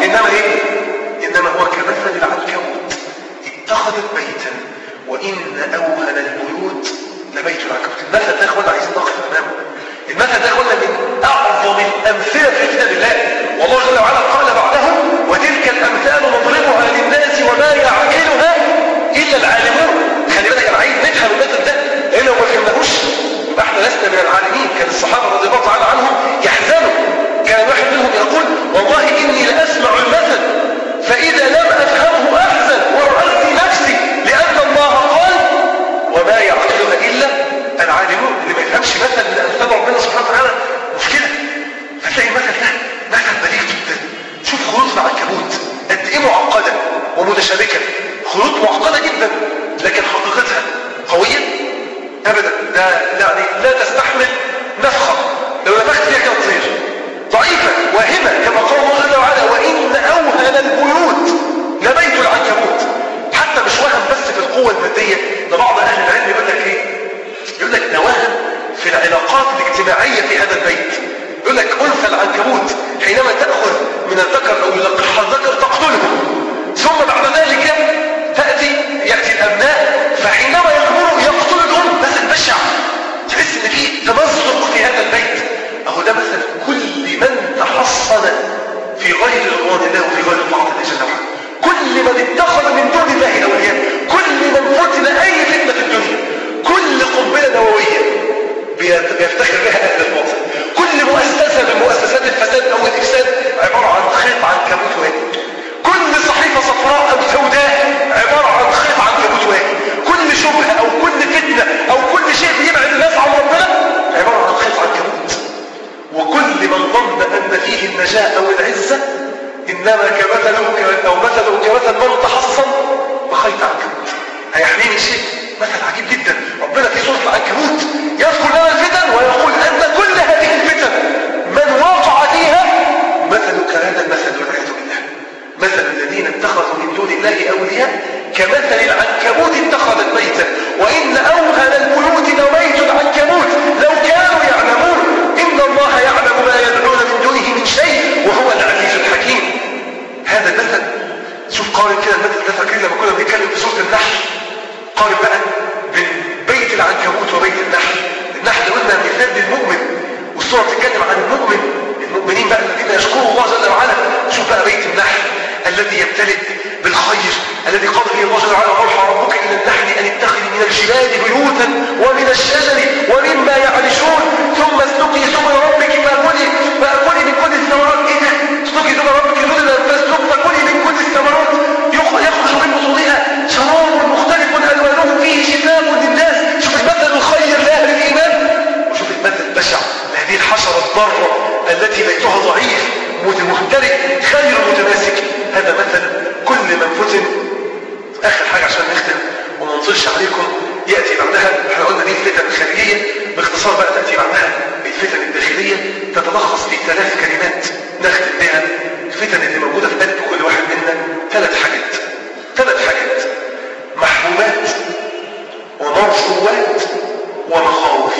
إنما هو كمثل العنكبوت اتخذت بيتا وإن أوهن البيوت لبيت العنكبوت. المثل ده اخوانا عايزين نقف أمامه. المثل ده اخوانا من أعظم الأمثلة في كتاب الله، والله جل وعلا قال بعده وتلك الأمثال نضربها للناس وما يعقلها إلا العالمون. خلي بالك أنا عايز نفهم المثل ده لأن لو ما فهمناهوش يبقى احنا لسنا من العالمين. كان الصحابة رضي الله تعالى عنهم يحزنوا، كان واحد منهم يقول والله إني لأسمع المثل فإذا لم أفهمه أحزن وأؤذي نفسي لأن الله قال وما يعقلها إلا العالمون. اللي ما يفهمش مثل من أمثال ربنا سبحانه وتعالى مشكلة. فتلاقي المثل ده مثل بليغ جدا. شوف خروج العنكبوت قد إيه معقدة ومتشابكة، خروج معقدة جدا لكن حقيقتها قوية أبدا، يعني لا تستحمل نفخة، لو نفخت فيها كانت تطير. ضعيفة واهمة كما قال الله جل وعلا وإن أوهن البيوت لبيت العنكبوت. حتى مش وهم بس في القوة المادية، ده بعض أهل العلم يقول لك إيه؟ يقول لك ده وهم في العلاقات الاجتماعية في هذا البيت. يقول لك أنثى العنكبوت حينما تأخذ من الذكر أو تلقحها الذكر تقتله، ثم بعد ذلك يأتي الأبناء، فحينما يكبروا يقتل الأم. مثل بشع، تحس إن في تمزق في هذا البيت. أهو ده مثل كل من تحصن في غير رضوان الله وفي غير طاعة الله جل وعلا، كل من اتخذ من دون الله أولياء، كل من فتن أي فتنة في الدنيا، كل قنبلة نووية بيفتخر بها أهل الباطل، كل مؤسسة من مؤسسات الفساد أو الإفساد عبارة عن خيط عنكبوت واحد، كل صحيفة صفراء أو سوداء عبارة عن خيط عنكبوت واحد، كل شبهة أو كل فتنة أو كل شيء بيبعد الناس عن ربنا عبارة عن خيط عنكبوت. وكل من ظن أن فيه النجاة أو العزة إنما مثله كمثل من تحصن بخيط عنكبوت. هيحميني شيء مثل عجيب جدا. ربنا في سورة العنكبوت يذكر لنا الفتن ويقول أن كل هذه الفتن من وقع فيها مثل كهذا المثل والعياذ بالله. مثل الذين اتخذوا من دون الله أولياء كمثل العنكبوت اتخذت بيتا وإن أوهن البيوت لبيت العنكبوت لو كانوا يعلمون إن الله يعلم ما يدعون من دونه من شيء وهو العزيز الحكيم. هذا المثل، شوف قارن كده المثل ده، فاكرين لما كنا بنتكلم في سورة النحل، قارن بقى بين بيت العنكبوت وبيت النحل. النحل قلنا مثال للمؤمن، والسورة بتتكلم عن المؤمنين بقى الذين يشكروا الله جل وعلا. شوف بقى بيت النحل الذي يمتلئ بالخير، الذي قال فيه الله جل وعلا وأوحى ربك إلى النحل أن اتخذي من الجبال بيوتا ومن الشجر ومما يعرشون ثم اسلكي سبل ربك فكلي من كل الثمرات. اسلكي سبل ربك فكلي من كل الثمرات يخرج من بطونها شراب مختلف ألوانه فيه شفاء للناس. شوف المثل الخير لأهل الإيمان، وشوف المثل البشع لهذه الحشرة الضارة التي بيتها ضعيف مهترئ غير متماسك. هذا مثل كل من فتن. آخر حاجة عشان نختم وما نطلش عليكم، يأتي بعدها، احنا قلنا دي الفتن الخارجية، باختصار بقى تأتي بعدها الفتن الداخلية، تتلخص في 3 كلمات نختم بها الفتن اللي موجودة في قلب كل واحد منا. 3 حاجات: محبوبات ومرجوات ومخاوف.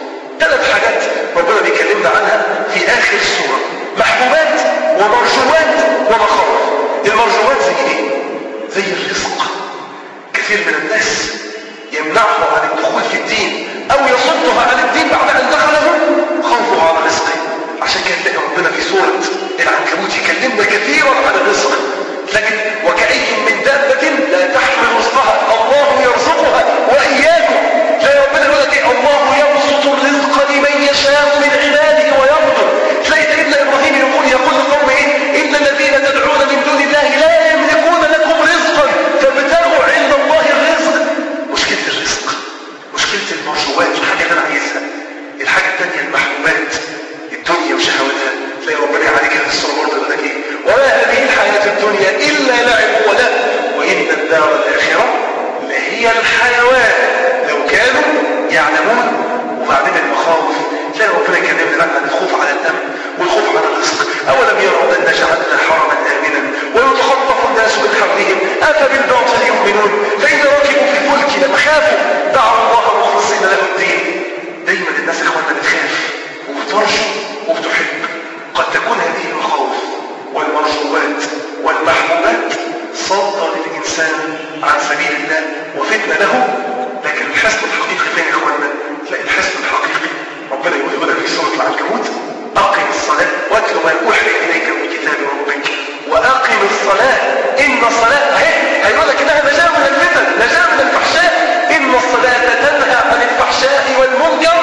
3 حاجات ربنا بيكلمنا عنها في آخر السورة: محبوبات ومرجوات ومخاوف. المرجوات زي ايه؟ زي الرزق. كثير من الناس يمنعه عن الدخول في الدين او يصده عن الدين بعد ان دخله خوفه على رزقه. عشان كده تلاقي ربنا في سورة العنكبوت يكلمنا كثيرا عن الرزق، لكن وكأي من دابة لا تحمل رزقها الله يرزقها وإياكم. تلاقي ربنا يقول لك الله يبسط الرزق لمن يشاء من عباده ويقدر. تلاقي سيدنا إبراهيم يقول لقوم إن الذين تدعون من دون الله لا يملكون لكم رزقا فابتغوا عند الله الرزق. مشكلة الرزق، مشكلة المرجوات، الحاجة اللي أنا عايزها. الحاجة الثانية المحبوبات، الدنيا وشهواتها. تلاقي ربنا عليك في السورة برضه يقول لك إيه؟ وما هذه الحياة الدنيا إلا لعب ولهو وإن الدار الآخرة لهي الحيوان لو كانوا يعلمون. وبعدين المخاوف، تلاقي ربنا يكلمنا بقى عن الخوف على الأمن والخوف على الرزق. أولم يروا أن جعلنا حرما آمنا ويتخطف الناس من حولهم أفبالباطل يؤمنون فإن ركبوا في الفلك لم خافوا دعوا الله مخلصين له الدين. دايما الناس إخواننا بتخاف وبترجو وبتحب. قد تكون هذه المخاوف والمرجوات والمحبوبات صدر للإنسان عن سبيل الله وفتنة له، لكن الحسن الحقيقي فين يا إخواننا؟ تلاقي الحسن الحقيقي ربنا يقول لك في سورة العنكبوت: أقم الصلاة واتل ما أوحي إليك من كتاب ربك وأقم الصلاة إن الصلاة هيقول لك إنها نجاة من الفتن، نجاة من الفحشاء. إن الصلاة تنهى عن الفحشاء والمنكر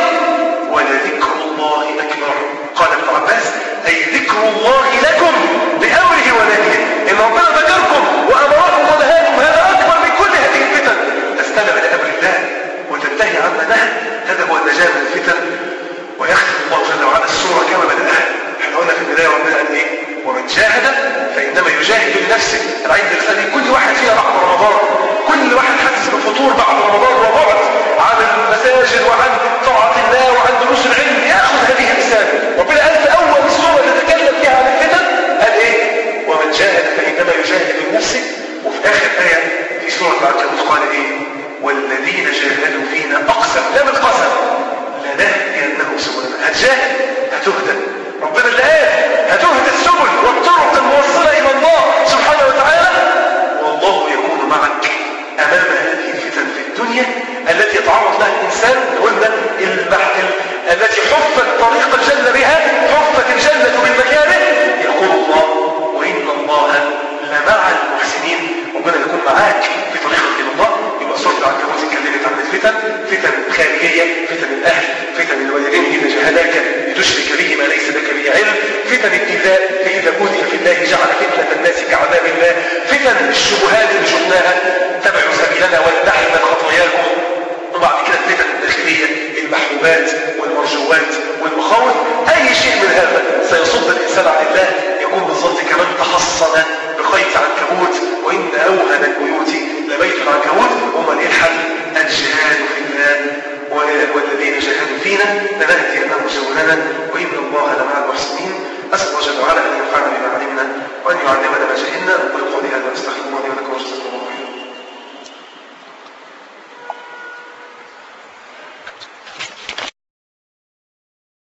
ولذكر الله أكبر. قال ابن عباس: أي ذكر الله لكم بأمره ونهيه. إن ربنا ذكركم وأمركم ونهاكم هذا أكبر من كل هذه الفتن. تستمع لأمر الله وتنتهي عما نهى، هذا هو النجاة من الفتن. ويختم الله جل وعلا السورة كما بدأها. احنا قلنا في البداية ربنا قال ايه؟ ومن جاهد فإنما يجاهد لنفسه. العيد الرسالة كل واحد فيها بعد رمضان، كل واحد حاسس بالفطور بعد رمضان وبعد عن المساجد وعن طاعة الله وعن دروس العلم يأخذ هذه الرسالة. ربنا قال في أول السورة اللي تكلم فيها عن الفتن قال ايه؟ ومن جاهد فإنما يجاهد لنفسه. وفي آخر آية في سورة العنكبوت قال ايه؟ والذين جاهدوا فينا أقسم لا بالقسم لنهدينهم سبلنا. هتجاهد هتهدى. ربنا اللي قال هتهدى السبل والطرق الموصلة إلى الله فإذا أوذي في الله جعل فتنة الناس كعذاب الله. فتن الشبهات اللي شفناها، تبعوا سبيلنا ولنحمل خطاياكم. وبعد كده الفتن الداخلية، المحبوبات والمرجوات والمخاوف. أي شيء من هذا سيصد الإنسان عن الله يكون بالضبط كمان تحصن بخيط عنكبوت، وإن أوهن البيوت لبيت العنكبوت. وما الحل؟ الجهاد في الله، والذين جاهدوا فينا لنهدينهم سبلنا وإن الله لمع المحسنين. أسأل الله جل وعلا أن ينفعنا بما علمنا وأن يعلمنا ما جهلنا.